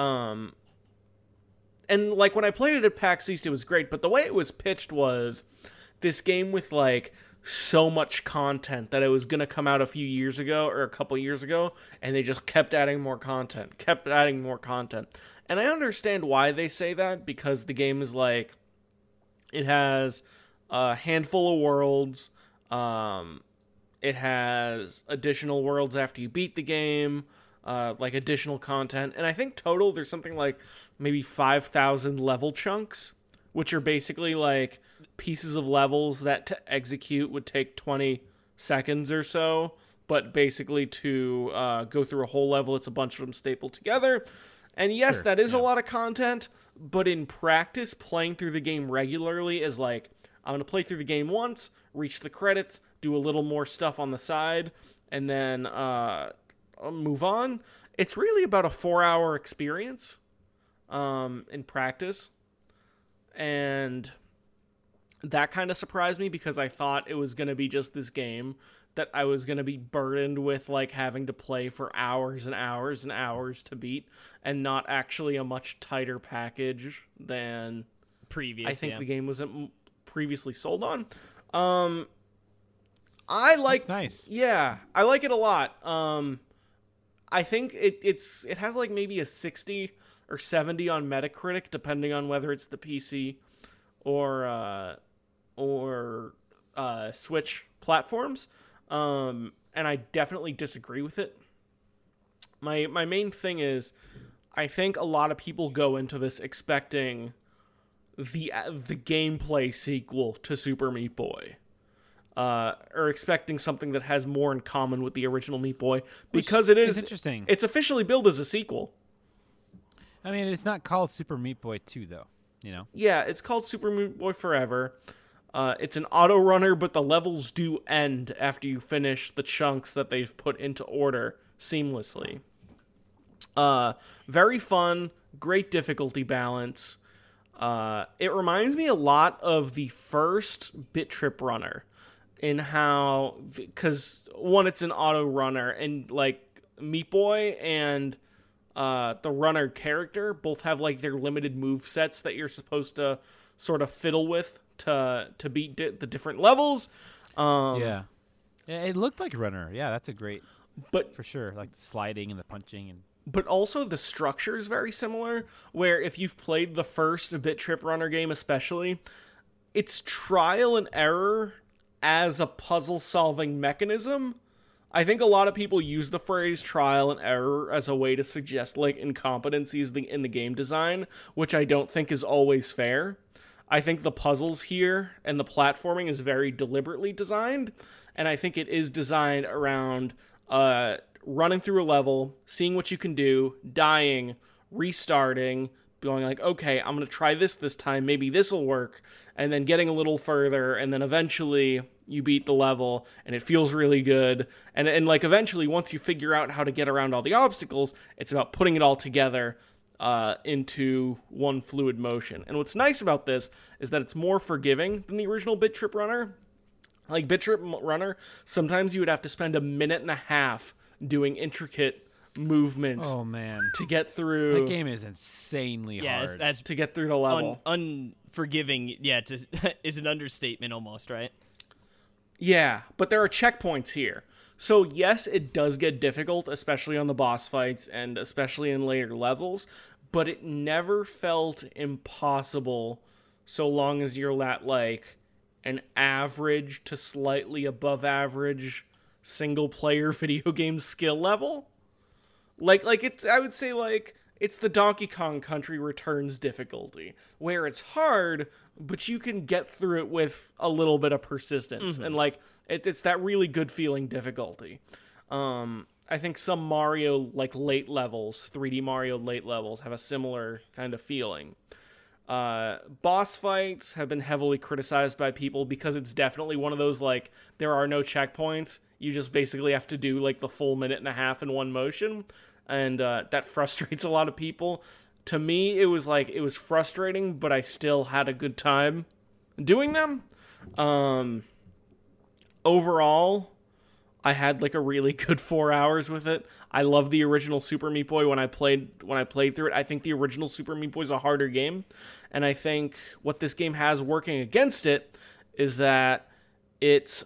And, like, when I played it at PAX East, it was great, but the way it was pitched was this game with, like, so much content that it was going to come out a few years ago, or a couple years ago, and they just kept adding more content. And I understand why they say that, because the game is, like, it has a handful of worlds, it has additional worlds after you beat the game, like additional content, and I think total there's something like maybe 5,000 level chunks, which are basically like pieces of levels that to execute would take 20 seconds or so, but basically to go through a whole level, it's a bunch of them stapled together. And yes, Sure, that is yeah. a lot of content, but in practice, playing through the game regularly is like, I'm going to play through the game once, reach the credits, do a little more stuff on the side, and then move on. It's really about a 4-hour experience in practice. And that kind of surprised me because I thought it was going to be just this game that I was going to be burdened with like having to play for hours and hours and hours to beat, and not actually a much tighter package than Previous, I think yeah. the game was previously sold on. I like That's nice. Yeah, I like it a lot. I think it has like maybe a 60 or 70 on Metacritic, depending on whether it's the PC or Switch platforms. And I definitely disagree with it. My main thing is, I think a lot of people go into this expecting the gameplay sequel to Super Meat Boy. Or expecting something that has more in common with the original Meat Boy, because it is interesting. It's officially billed as a sequel. I mean, it's not called Super Meat Boy 2, though. You know. Yeah, it's called Super Meat Boy Forever. It's an auto runner, but the levels do end after you finish the chunks that they've put into order seamlessly. Very fun, great difficulty balance. It reminds me a lot of the first Bit Trip Runner. In how, because one, it's an auto runner, and like Meat Boy and the runner character both have like their limited move sets that you're supposed to sort of fiddle with to beat the different levels. Yeah, it looked like Runner. Yeah, that's a great, but for sure, like the sliding and the punching and. But also the structure is very similar, where if you've played the first Bit Trip Runner game especially, it's trial and error as a puzzle-solving mechanism. I think a lot of people use the phrase trial and error as a way to suggest like incompetencies in the game design, which I don't think is always fair. I think the puzzles here and the platforming is very deliberately designed, and I think it is designed around running through a level, seeing what you can do, dying, restarting, going like, okay, I'm going to try this time, maybe this will work, and then getting a little further, and then eventually you beat the level, and it feels really good, and like eventually, once you figure out how to get around all the obstacles, it's about putting it all together into one fluid motion. And what's nice about this is that it's more forgiving than the original Bit Trip Runner. Like Bit Trip Runner, sometimes you would have to spend a minute and a half doing intricate movements Oh man, to get through. that game is insanely Yeah, hard. that's to get through the level. unforgiving. Yeah, is an understatement almost, right? Yeah, but there are checkpoints here. So yes, it does get difficult, especially on the boss fights and especially in later levels, but it never felt impossible so long as you're at like an average to slightly above average single player video game skill level. Like it's, I would say like it's the Donkey Kong Country Returns difficulty, where it's hard, but you can get through it with a little bit of persistence, and like it's that really good feeling difficulty. I think some Mario like late levels, 3D Mario late levels, have a similar kind of feeling. Boss fights have been heavily criticized by people because it's definitely one of those like there are no checkpoints. You just basically have to do like the full minute and a half in one motion. And that frustrates a lot of people. To me, it was frustrating, but I still had a good time doing them. Overall, I had like a really good 4 hours with it. I love the original Super Meat Boy when I played through it. I think the original Super Meat Boy is a harder game, and I think what this game has working against it is that it's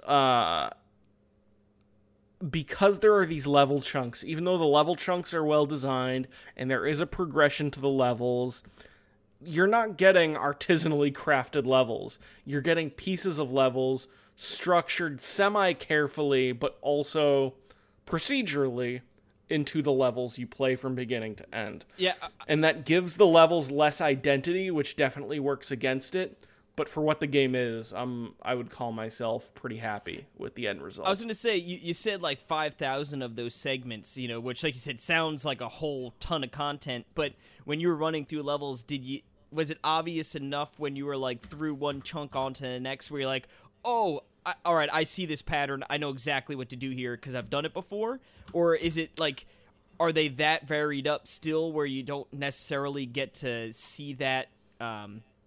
because there are these level chunks, even though the level chunks are well designed and there is a progression to the levels, you're not getting artisanally crafted levels. You're getting pieces of levels structured semi-carefully, but also procedurally into the levels you play from beginning to end. Yeah, And that gives the levels less identity, which definitely works against it. But for what the game is, I would call myself pretty happy with the end result. I was going to say, you said like 5,000 of those segments, which, like you said, sounds like a whole ton of content. But when you were running through levels, was it obvious enough when you were like through one chunk onto the next where you're like, oh, all right, I see this pattern. I know exactly what to do here because I've done it before? Or is it like, are they that varied up still where you don't necessarily get to see that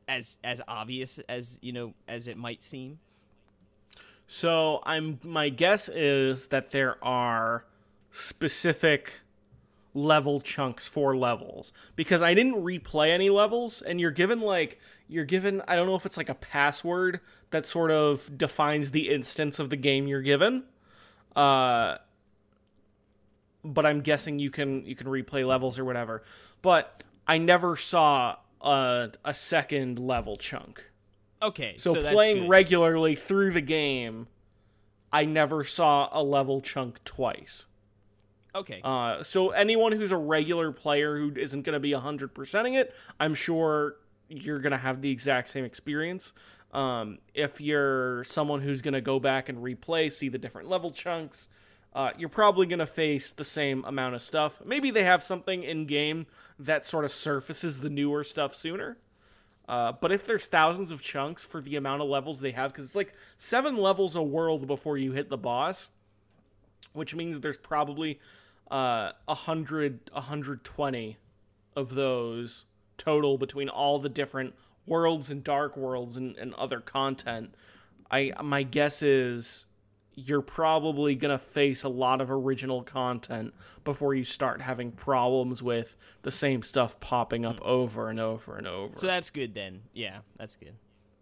as obvious as as it might seem. So my guess is that there are specific level chunks for levels, because I didn't replay any levels, and you're given I don't know if it's like a password that sort of defines the instance of the game you're given. But I'm guessing you can replay levels or whatever. But I never saw a second level chunk. Okay, So that's playing good. regularly through the game, I never saw a level chunk twice. Okay. So anyone who's a regular player who isn't going to be 100%ing it, I'm sure you're going to have the exact same experience. If you're someone who's going to go back and replay, see the different level chunks, you're probably going to face the same amount of stuff. Maybe they have something in-game that sort of surfaces the newer stuff sooner. But if there's thousands of chunks for the amount of levels they have, because it's like 7 levels a world before you hit the boss, which means there's probably 120 of those total between all the different worlds and dark worlds and other content. My guess is you're probably going to face a lot of original content before you start having problems with the same stuff popping up over and over and over. So that's good then. Yeah, that's good.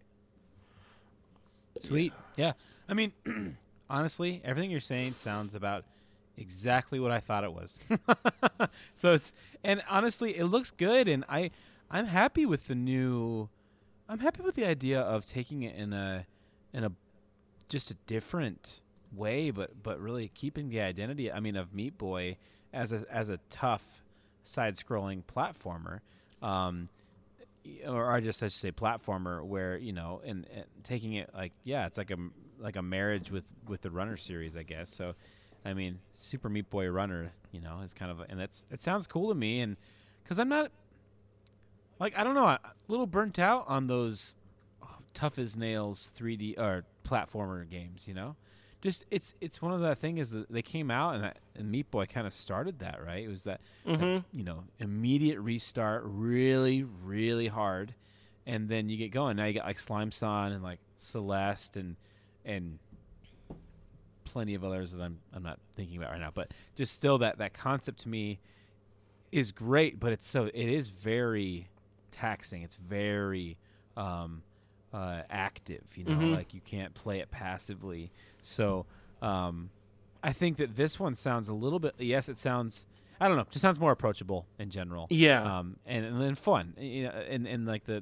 Sweet. Yeah. I mean, honestly, everything you're saying sounds about exactly what I thought it was. And honestly, it looks good, and I'm happy with the idea of taking it in a just a different way, but really keeping the identity, I mean, of Meat Boy as a tough side-scrolling platformer, or I should say platformer, where and taking it it's like a marriage with the Runner series, I guess. So, I mean, Super Meat Boy Runner, is kind of, and it sounds cool to me, and because I'm not, I don't know, a little burnt out on those tough as nails 3D or platformer games, Just it's one of the things that they came out and Meat Boy kind of started that, right? It was that immediate restart, really really hard, and then you get going. Now you got like Slime Son and like Celeste and plenty of others that I'm not thinking about right now. But just still that concept to me is great, but it is very taxing. It's very active, like you can't play it passively. So I think that this one sounds a little bit, yes, it sounds, I don't know, just sounds more approachable in general. Yeah. And then fun. And like the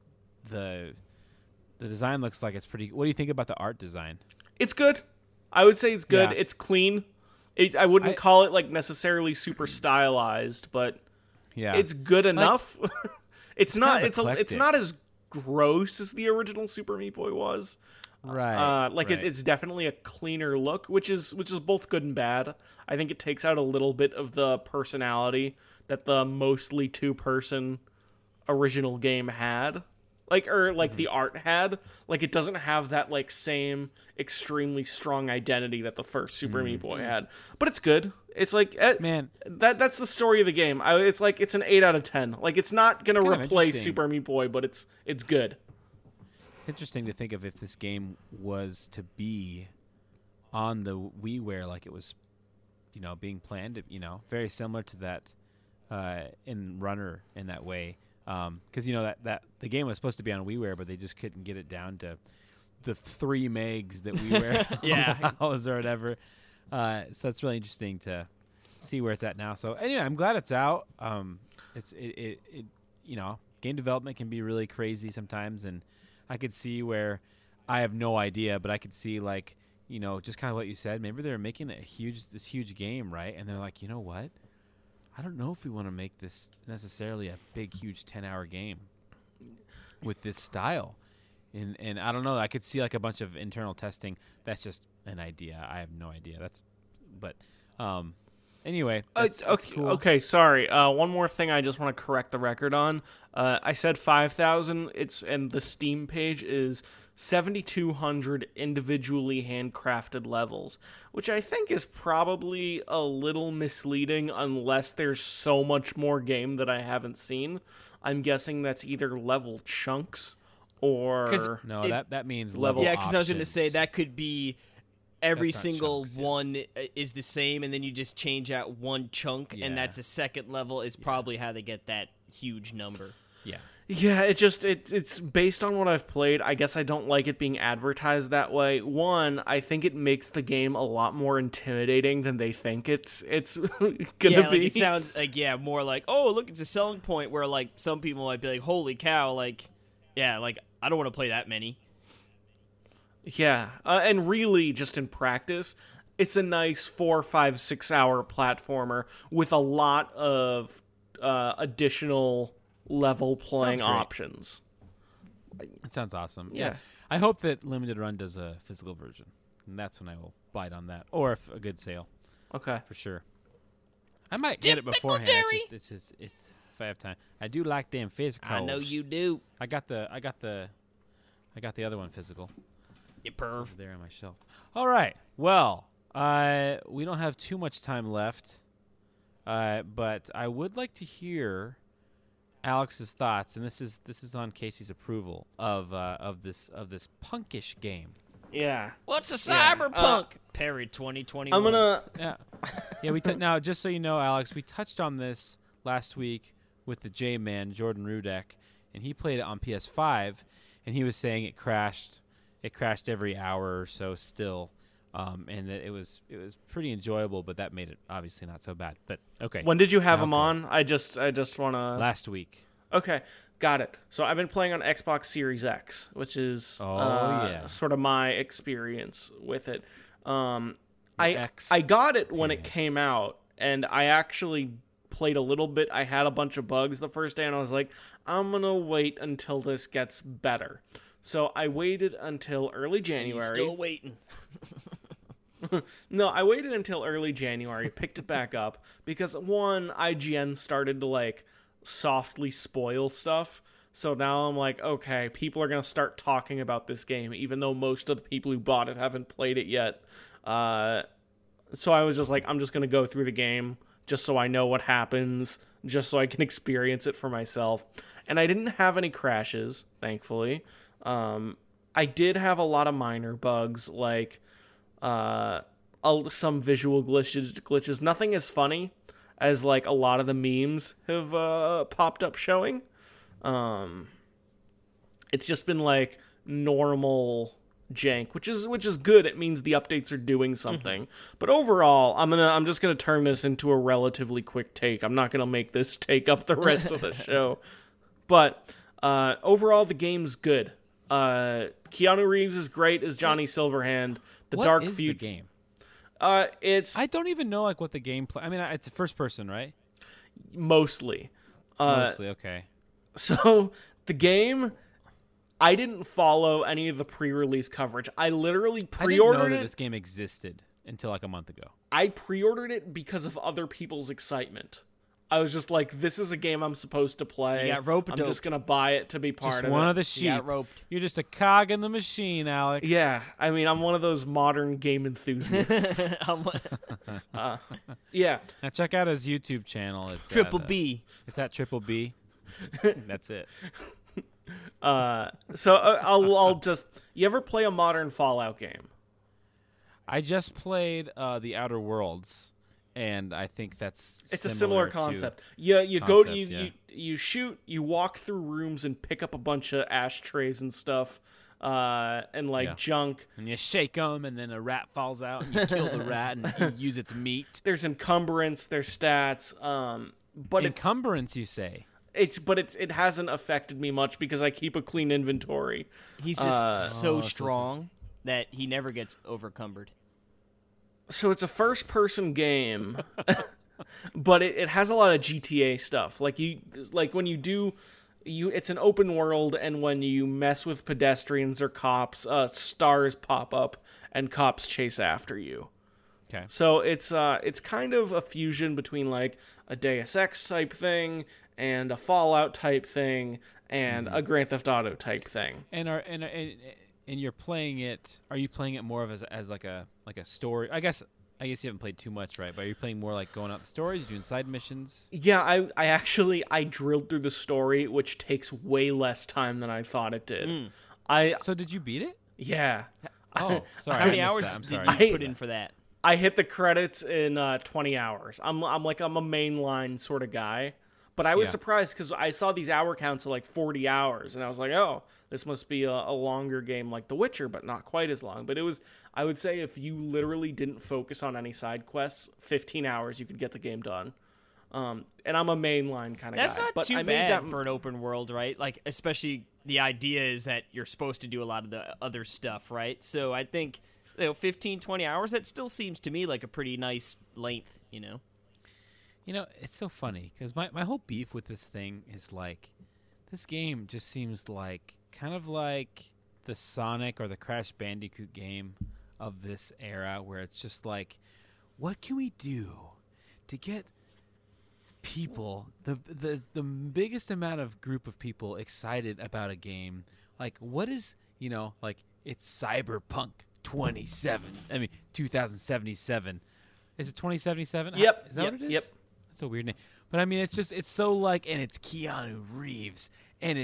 design looks like it's pretty, what do you think about the art design? It's good. I would say it's good. Yeah. It's clean. I wouldn't call it like necessarily super stylized, but Yeah. it's good enough. It's not. kind of It's not as gross as the original Super Meat Boy was. Right. Right. It's definitely a cleaner look, which is both good and bad. I think it takes out a little bit of the personality that the mostly 2-person original game had. The art had. Like, it doesn't have that same extremely strong identity that the first Super Meat Boy had. But it's good. It's Man, that's the story of the game. It's an 8 out of 10. It's not gonna kind of replace interesting. Super Meat Boy, but it's good. it's interesting to think of if this game was to be on the WiiWare like it was, being planned, very similar to that in Runner in that way. Because that the game was supposed to be on WiiWare, but they just couldn't get it down to the 3 megs that WiiWare allows or whatever. So it's really interesting to see where it's at now. So anyway, I'm glad it's out. Game development can be really crazy sometimes, and I could see where I have no idea, but I could see just kind of what you said. Maybe they're making this huge game, right? And they're like, you know what? I don't know if we want to make this necessarily a big, huge 10-hour game with this style. And I don't know. I could see a bunch of internal testing. That's just an idea. I have no idea. Anyway, Okay, that's cool. okay, sorry. One more thing I just want to correct the record on. I said 5,000. And the Steam page is 7,200 individually handcrafted levels, which I think is probably a little misleading unless there's so much more game that I haven't seen. I'm guessing that's either level chunks or... No, It- that means level level. Yeah, because I was going to say options. that could be every That's not single chunks, yeah. one is the same, and then you just change out one chunk, Yeah. and that's a second level. Is probably how they get that huge number. Yeah. Yeah, it's based on what I've played. I guess I don't like it being advertised that way. One, I think it makes the game a lot more intimidating than they think it's gonna Yeah, be. like it sounds like more like, oh, look, it's a selling point. Where like some people might be like, holy cow, like yeah, like I don't want to play that many. Yeah, and really, just in practice, it's a nice 4, 5, 6 hour platformer with a lot of additional level playing Sounds great. options. It sounds awesome. Yeah. Yeah. I hope that Limited Run does a physical version, and that's when I will bite on that, or if a good sale Okay. for sure. I might get it beforehand. Jerry. It's if I have time. I do like them physical. I know you do, I got the other one physical you perv. over there on my shelf. All right. Well, we don't have too much time left, but I would like to hear Alex's thoughts, and this is on Casey's approval of this punkish game. Yeah. What's a Yeah, cyberpunk? Perry 2021. I'm gonna. Yeah, yeah. Now, just so you know, Alex, we touched on this last week with the J-Man Jordan Rudek, and he played it on PS5, and he was saying it crashed every hour or so still, and that it was pretty enjoyable, but that made it obviously not so bad. But okay, When did you have them Okay. on? I just want to. last week. Okay, got it. So I've been playing on Xbox Series X, which is yeah. sort of my experience with it. I X got it when it pants. came out, and I actually played a little bit. I had a bunch of bugs the first day, and I was like, I'm gonna wait until this gets better. So I waited until early January. Still waiting. No, I waited until early January, picked it back up, because one, IGN started to like softly spoil stuff. So now I'm like, okay, people are going to start talking about this game, even though most of the people who bought it haven't played it yet. So I was just like, I'm just going to go through the game just so I know what happens, just so I can experience it for myself. And I didn't have any crashes, thankfully. I did have a lot of minor bugs, like some visual glitches. Nothing as funny as like a lot of the memes have popped up showing. It's just been like normal jank, which is good. It means the updates are doing something. But overall, I'm just gonna turn this into a relatively quick take. I'm not gonna make this take up the rest of the show. But overall, the game's good. Keanu Reeves is great as Johnny Silverhand. The What Dark is Future. the game? It's I don't even know like what the gameplay. I mean, it's a first person, right? mostly. Mostly, okay. So the game, I didn't follow any of the pre-release coverage. I literally I didn't know pre-ordered that it. this game existed until like a month ago. I pre-ordered it because of other people's excitement. I was just like, this is a game I'm supposed to play. You got rope-a-doped. I'm just gonna buy it to be part Just of one it. of the You sheep. got roped. You're just a cog in the machine, Alex. Yeah, I mean, I'm one of those modern game enthusiasts. Yeah, Now check out his YouTube channel. It's Triple at, B. It's at Triple B. That's it. so I'll just. You ever play a modern Fallout game? I just played The Outer Worlds, and I think that's It's a similar to- concept. You go to Concept, yeah. you shoot, you walk through rooms and pick up a bunch of ashtrays and stuff, and like Yeah. junk. And you shake them, and then a rat falls out, and you kill the rat, and you use its meat. There's encumbrance, there's stats, but Encumbrance, you say? it hasn't affected me much because I keep a clean inventory. He's just so so this is- strong that he never gets overcumbered. So it's a first-person game, but it has a lot of GTA stuff. Like when you do. It's an open world, and when you mess with pedestrians or cops, stars pop up and cops chase after you. Okay. So it's kind of a fusion between like a Deus Ex type thing and a Fallout type thing and a Grand Theft Auto type thing. And you're playing it. Are you playing it more of as like a story? I guess you haven't played too much, right? But are you playing more like going out the stories, doing side missions? Yeah, I actually drilled through the story, which takes way less time than I thought it did. So did you beat it? Yeah. Oh, sorry. How many I missed hours that. I'm did sorry. you put in for that? I hit the credits in 20 hours. I'm a mainline sort of guy, but I was Yeah. surprised because I saw these hour counts of like 40 hours, and I was like, oh, this must be a longer game like The Witcher, but not quite as long. But it was, I would say, if you literally didn't focus on any side quests, 15 hours you could get the game done. And I'm a mainline kind of guy. That's not but too I made bad that for an open world, right? Like, especially the idea is that you're supposed to do a lot of the other stuff, right? So I think 15, 20 hours, that still seems to me like a pretty nice length, You know, it's so funny because my whole beef with this thing is like, this game just seems like kind of like the Sonic or the Crash Bandicoot game of this era, where it's just like, what can we do to get people, the biggest amount of group of people excited about a game? Like, what is, like, it's Cyberpunk 2077. Is it 2077? Yep. Is that Yep. what it is? Yep. That's a weird name. But I mean, it's so like, and it's Keanu Reeves, and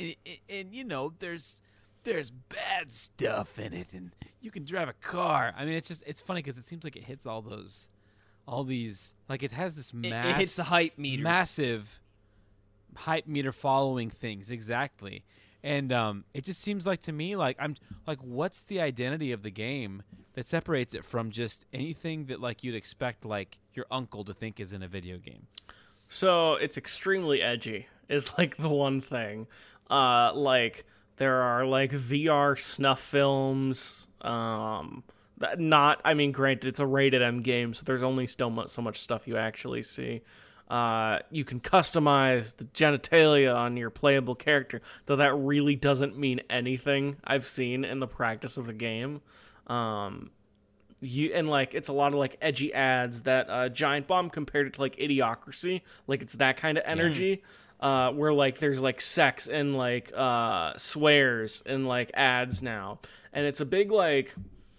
there's bad stuff in it, and you can drive a car. I mean, it's funny because it seems like it hits all these, like, it has this It hits the hype meters. massive hype meter following things, exactly. And it just seems like to me, like, I'm like, what's the identity of the game that separates it from just anything that, like, you'd expect, like, your uncle to think is in a video game? So it's extremely edgy is like the one thing. Like there are like VR snuff films. Granted, it's a rated M game, so there's only so much stuff you actually see. You can customize the genitalia on your playable character, though that really doesn't mean anything I've seen in the practice of the game. It's a lot of like edgy ads that Giant Bomb compared it to like Idiocracy, like it's that kind of energy, where like there's like sex and like swears and like ads now, and it's a big like.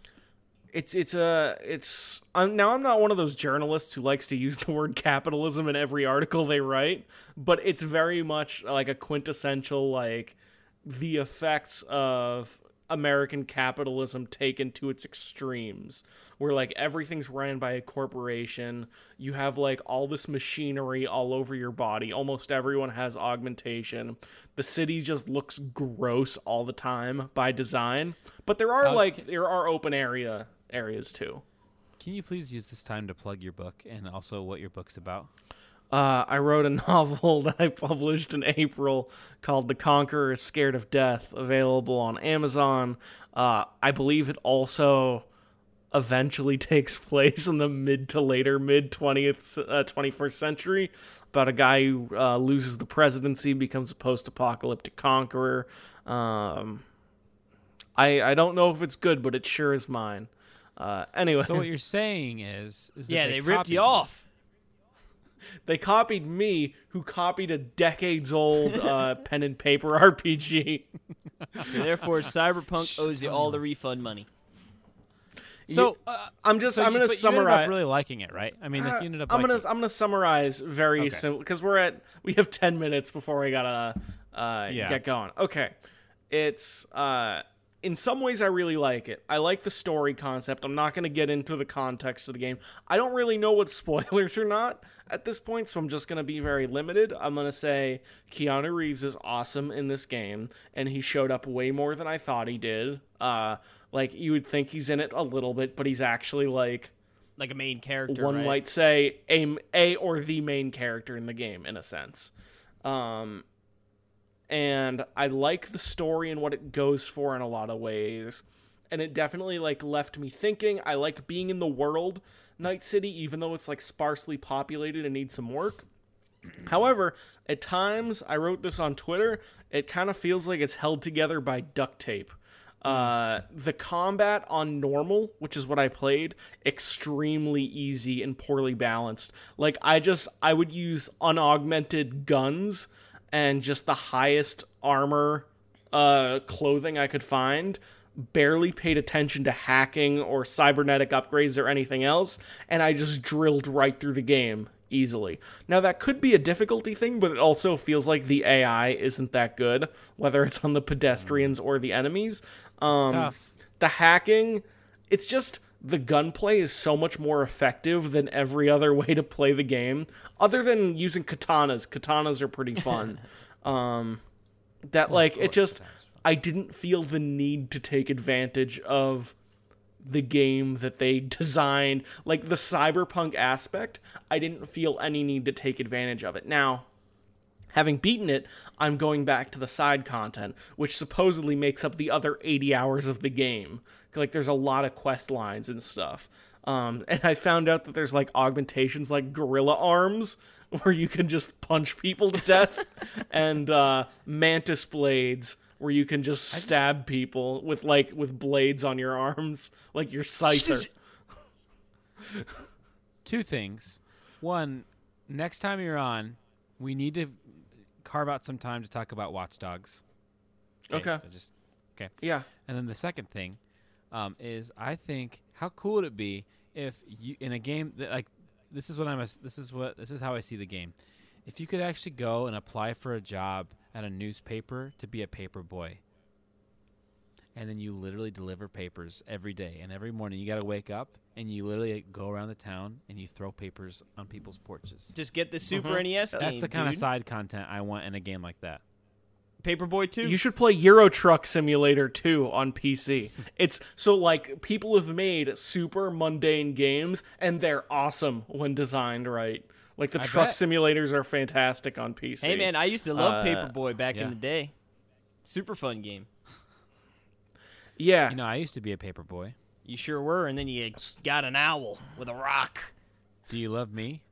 I'm not one of those journalists who likes to use the word capitalism in every article they write, but it's very much like a quintessential like the effects of American capitalism taken to its extremes, where like everything's ran by a corporation. You have like all this machinery all over your body. Almost everyone has augmentation. The city just looks gross all the time by design, but there are open areas too. Can you please use this time to plug your book and also what your book's about? I wrote a novel that I published in April called The Conqueror is Scared of Death, available on Amazon. I believe it also eventually takes place in the mid 21st century, about a guy who loses the presidency, becomes a post-apocalyptic conqueror. I don't know if it's good, but it sure is mine. Anyway. So what you're saying is that they ripped copied you off. They copied me, who copied a decades-old pen and paper RPG. So therefore, Cyberpunk owes you all the refund money. So I'm going to but you ended summarize. up really liking it, right? I mean, like, you ended up. I'm liking going to summarize very simple because we have 10 minutes before we gotta get going. Okay, it's in some ways I really like it. I like the story concept. I'm not going to get into the context of the game. I don't really know what spoilers or not at this point, so I'm just going to be very limited. I'm going to say Keanu Reeves is awesome in this game, and he showed up way more than I thought he did. Like, you would think he's in it a little bit, but he's actually like a main character, one right? might say a or the main character in the game, in a sense. And I like the story and what it goes for in a lot of ways. And it definitely like left me thinking. I like being in the world, Night City, even though it's like sparsely populated and needs some work. However, at times, I wrote this on Twitter, it kind of feels like it's held together by duct tape. The combat on normal, which is what I played, extremely easy and poorly balanced. Like, I would use unaugmented guns and just the highest armor clothing I could find, barely paid attention to hacking or cybernetic upgrades or anything else, and I just drilled right through the game easily. Now, that could be a difficulty thing, but it also feels like the AI isn't that good, whether it's on the pedestrians or the enemies. It's tough. The hacking, it's just the gunplay is so much more effective than every other way to play the game, other than using katanas. Katanas are pretty fun. I didn't feel the need to take advantage of the game that they designed. Like, the cyberpunk aspect, I didn't feel any need to take advantage of it. Now, having beaten it, I'm going back to the side content, which supposedly makes up the other 80 hours of the game. Like, there's a lot of quest lines and stuff. And I found out that there's, like, augmentations like gorilla arms, where you can just punch people to death, and mantis blades, where you can just stab people with blades on your arms, like your scyther. Two things. One, next time you're on, we need to carve out some time to talk about Watch Dogs. Okay. Okay. Yeah. And then the second thing is, I think, how cool would it be if you in a game that, like, this is how I see the game. If you could actually go and apply for a job at a newspaper to be a paper boy, and then you literally deliver papers every day, and every morning you got to wake up and you literally go around the town and you throw papers on people's porches. Just get the Super NES game. That's the kind of side content I want in a game like that. Paperboy 2. You should play Euro Truck Simulator 2 on PC. It's so, like, people have made super mundane games, and they're awesome when designed right. Like, the truck simulators are fantastic on PC. Hey, man, I used to love Paperboy back in the day. Super fun game. Yeah. You know, I used to be a paper boy. You sure were, and then you got an owl with a rock. Do you love me?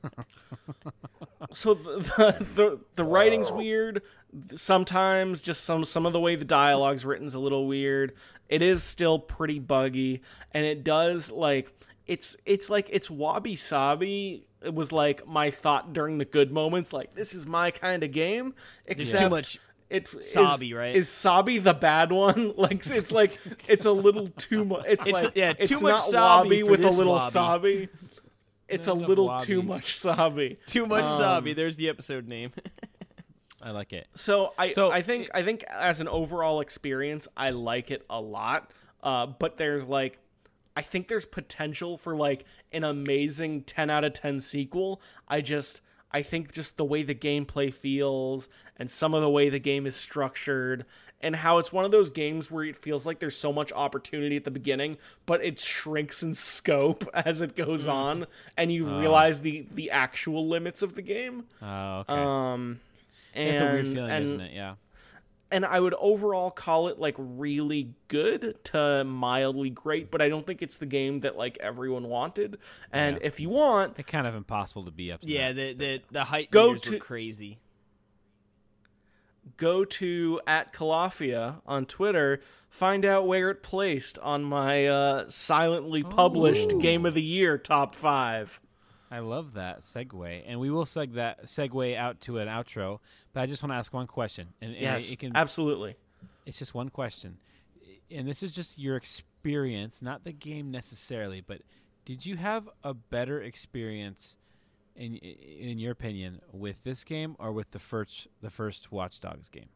So the writing's weird. Sometimes just some of the way the dialogue's written's a little weird. It is still pretty buggy, and it does, like, it's wabi sabi. It was like my thought during the good moments, like, this is my kind of game. Except too much Sabi, right? Is Sabi the bad one? Like, it's like, it's a little too much. It's too much not Sabi Wabi for with a this little Wabi. Sabi. It's a little too much Sabi. Too much Sabi. There's the episode name. I like it. So I think as an overall experience, I like it a lot. But there's, like, I think there's potential for, like, an amazing 10 out of 10 sequel. I think just the way the gameplay feels and some of the way the game is structured and how it's one of those games where it feels like there's so much opportunity at the beginning, but it shrinks in scope as it goes on, and you realize the actual limits of the game. Oh, okay. It's a weird feeling, isn't it? Yeah. And I would overall call it, like, really good to mildly great, but I don't think it's the game that, like, everyone wanted. And if you want, it's kind of impossible to be up to that. the height meters were crazy. Go to @Calafia on Twitter, find out where it placed on my silently published Game of the Year top 5. I love that segue, and we will segue out to an outro. But I just want to ask one question, and yes, it can, absolutely. It's just one question, and this is just your experience, not the game necessarily. But did you have a better experience, in your opinion, with this game or with the first Watch Dogs game?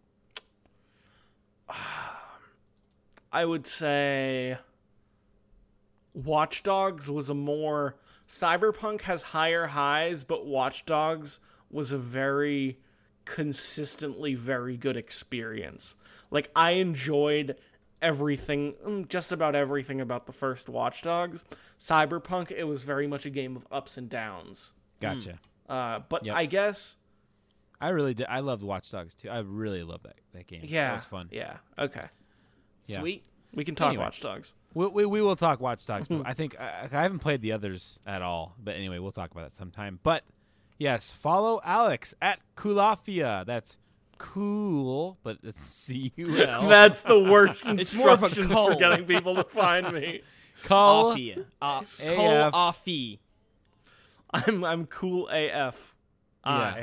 I would say Watch Dogs was a more... Cyberpunk has higher highs, but Watch Dogs was a very consistently very good experience. Like, I enjoyed everything, just about everything about the first Watch Dogs. Cyberpunk, it was very much a game of ups and downs. Gotcha. But Yep. I guess... I really did. I loved Watch Dogs, too. I really love that game. Yeah. That was fun. Yeah, okay. Yeah. Sweet. We can talk Anyway. Watch Dogs. We will talk Watch Dogs. But I think I haven't played the others at all. But anyway, we'll talk about that sometime. But yes, follow Alex @Kulafia. That's cool, but it's C-U-L. That's the worst It's more of a instructions cull. for getting people to find me. Cull. Offie. AF. Offie. I'm cool AF. Yeah.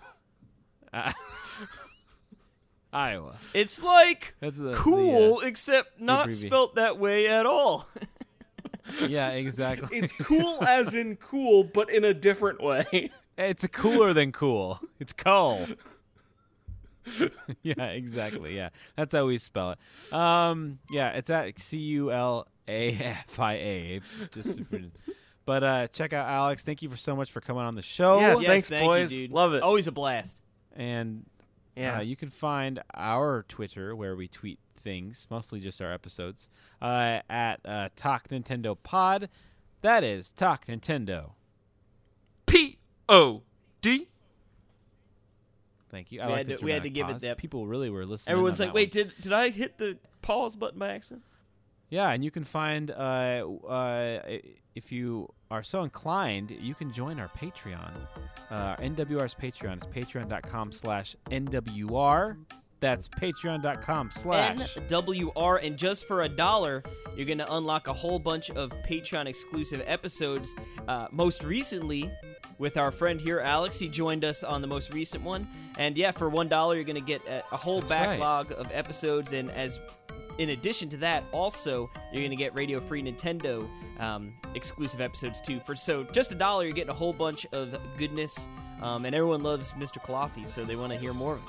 Iowa. It's like That's the cool, except not abbreviation. spelt that way at all. Yeah, exactly. It's cool as in cool, but in a different way. It's cooler than cool. It's cull. Yeah, exactly. Yeah, that's how we spell it. Yeah, it's at CULAFIA. Just, but check out Alex. Thank you so much for coming on the show. Yeah, Yes, thanks, thank boys. you, dude. Love it. Always a blast. And Yeah. you can find our Twitter where we tweet things, mostly just our episodes, at Talk Nintendo Pod. That is Talk Nintendo. P-O-D. Thank you. We had to give it pause. that- People really were listening. Everyone's on like, that wait, one. did I hit the pause button by accident? Yeah, and you can find if you are so inclined, you can join our Patreon. NWR's Patreon is patreon.com/NWR. That's patreon.com/ NWR, and just for $1, you're going to unlock a whole bunch of Patreon exclusive episodes. Most recently, with our friend here, Alex, he joined us on the most recent one. And yeah, for $1, you're going to get a whole That's right. backlog of episodes. And in addition to that, also you're going to get Radio Free Nintendo exclusive episodes too. So just $1, you're getting a whole bunch of goodness. And everyone loves Mr. Coffee, so they want to hear more of it.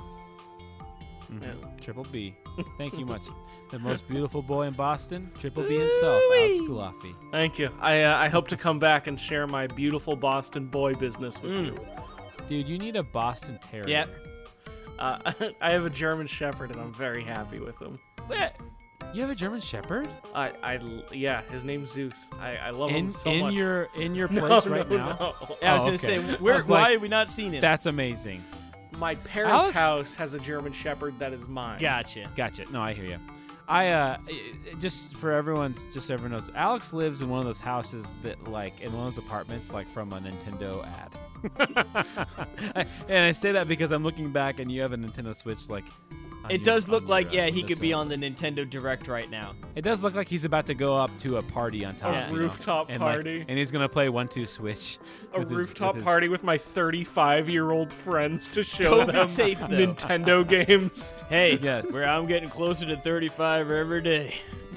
Triple B. Thank you much. The most beautiful boy in Boston, Triple B himself, Alex Kulafi. Thank you. I hope to come back and share my beautiful Boston boy business with you. Dude, you need a Boston Terrier. Yeah. I have a German Shepherd, and I'm very happy with him. You have a German Shepherd? Yeah, his name's Zeus. I love him In so in much. your place No, right no, now? no. Yeah, I was Oh, going to okay. say, I was why like, have we not seen him? That's amazing. My parents' Alex- house has a German Shepherd that is mine. Gotcha. Gotcha. No, I hear you. Just so everyone knows, Alex lives in one of those houses that, like, in one of those apartments, like from a Nintendo ad. And I say that because I'm looking back and you have a Nintendo Switch, like. on It your- does look on like, your, he could be windowsill. on the Nintendo Direct right now. It does look like he's about to go up to a party on top. A you know, rooftop and, like, party. and he's gonna play 1-2 Switch. A with his- rooftop with his- party with my 35-year-old friends to show COVID them safe, though. Nintendo games. Hey, Yes. where I'm getting closer to 35 every day.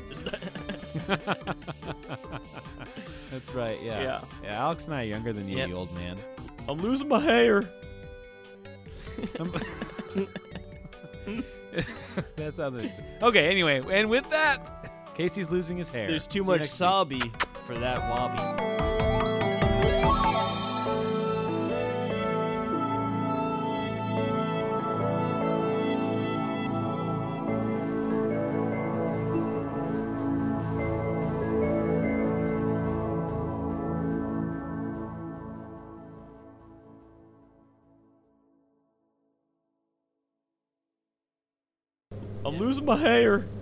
That's right. Yeah. Yeah. Alex and I are younger than you, Yep. you old man. I'm losing my hair. That's how they. Okay. Anyway, and with that, Casey's losing his hair. There's too See you much next week. sobby for that wobby. I'm losing my hair.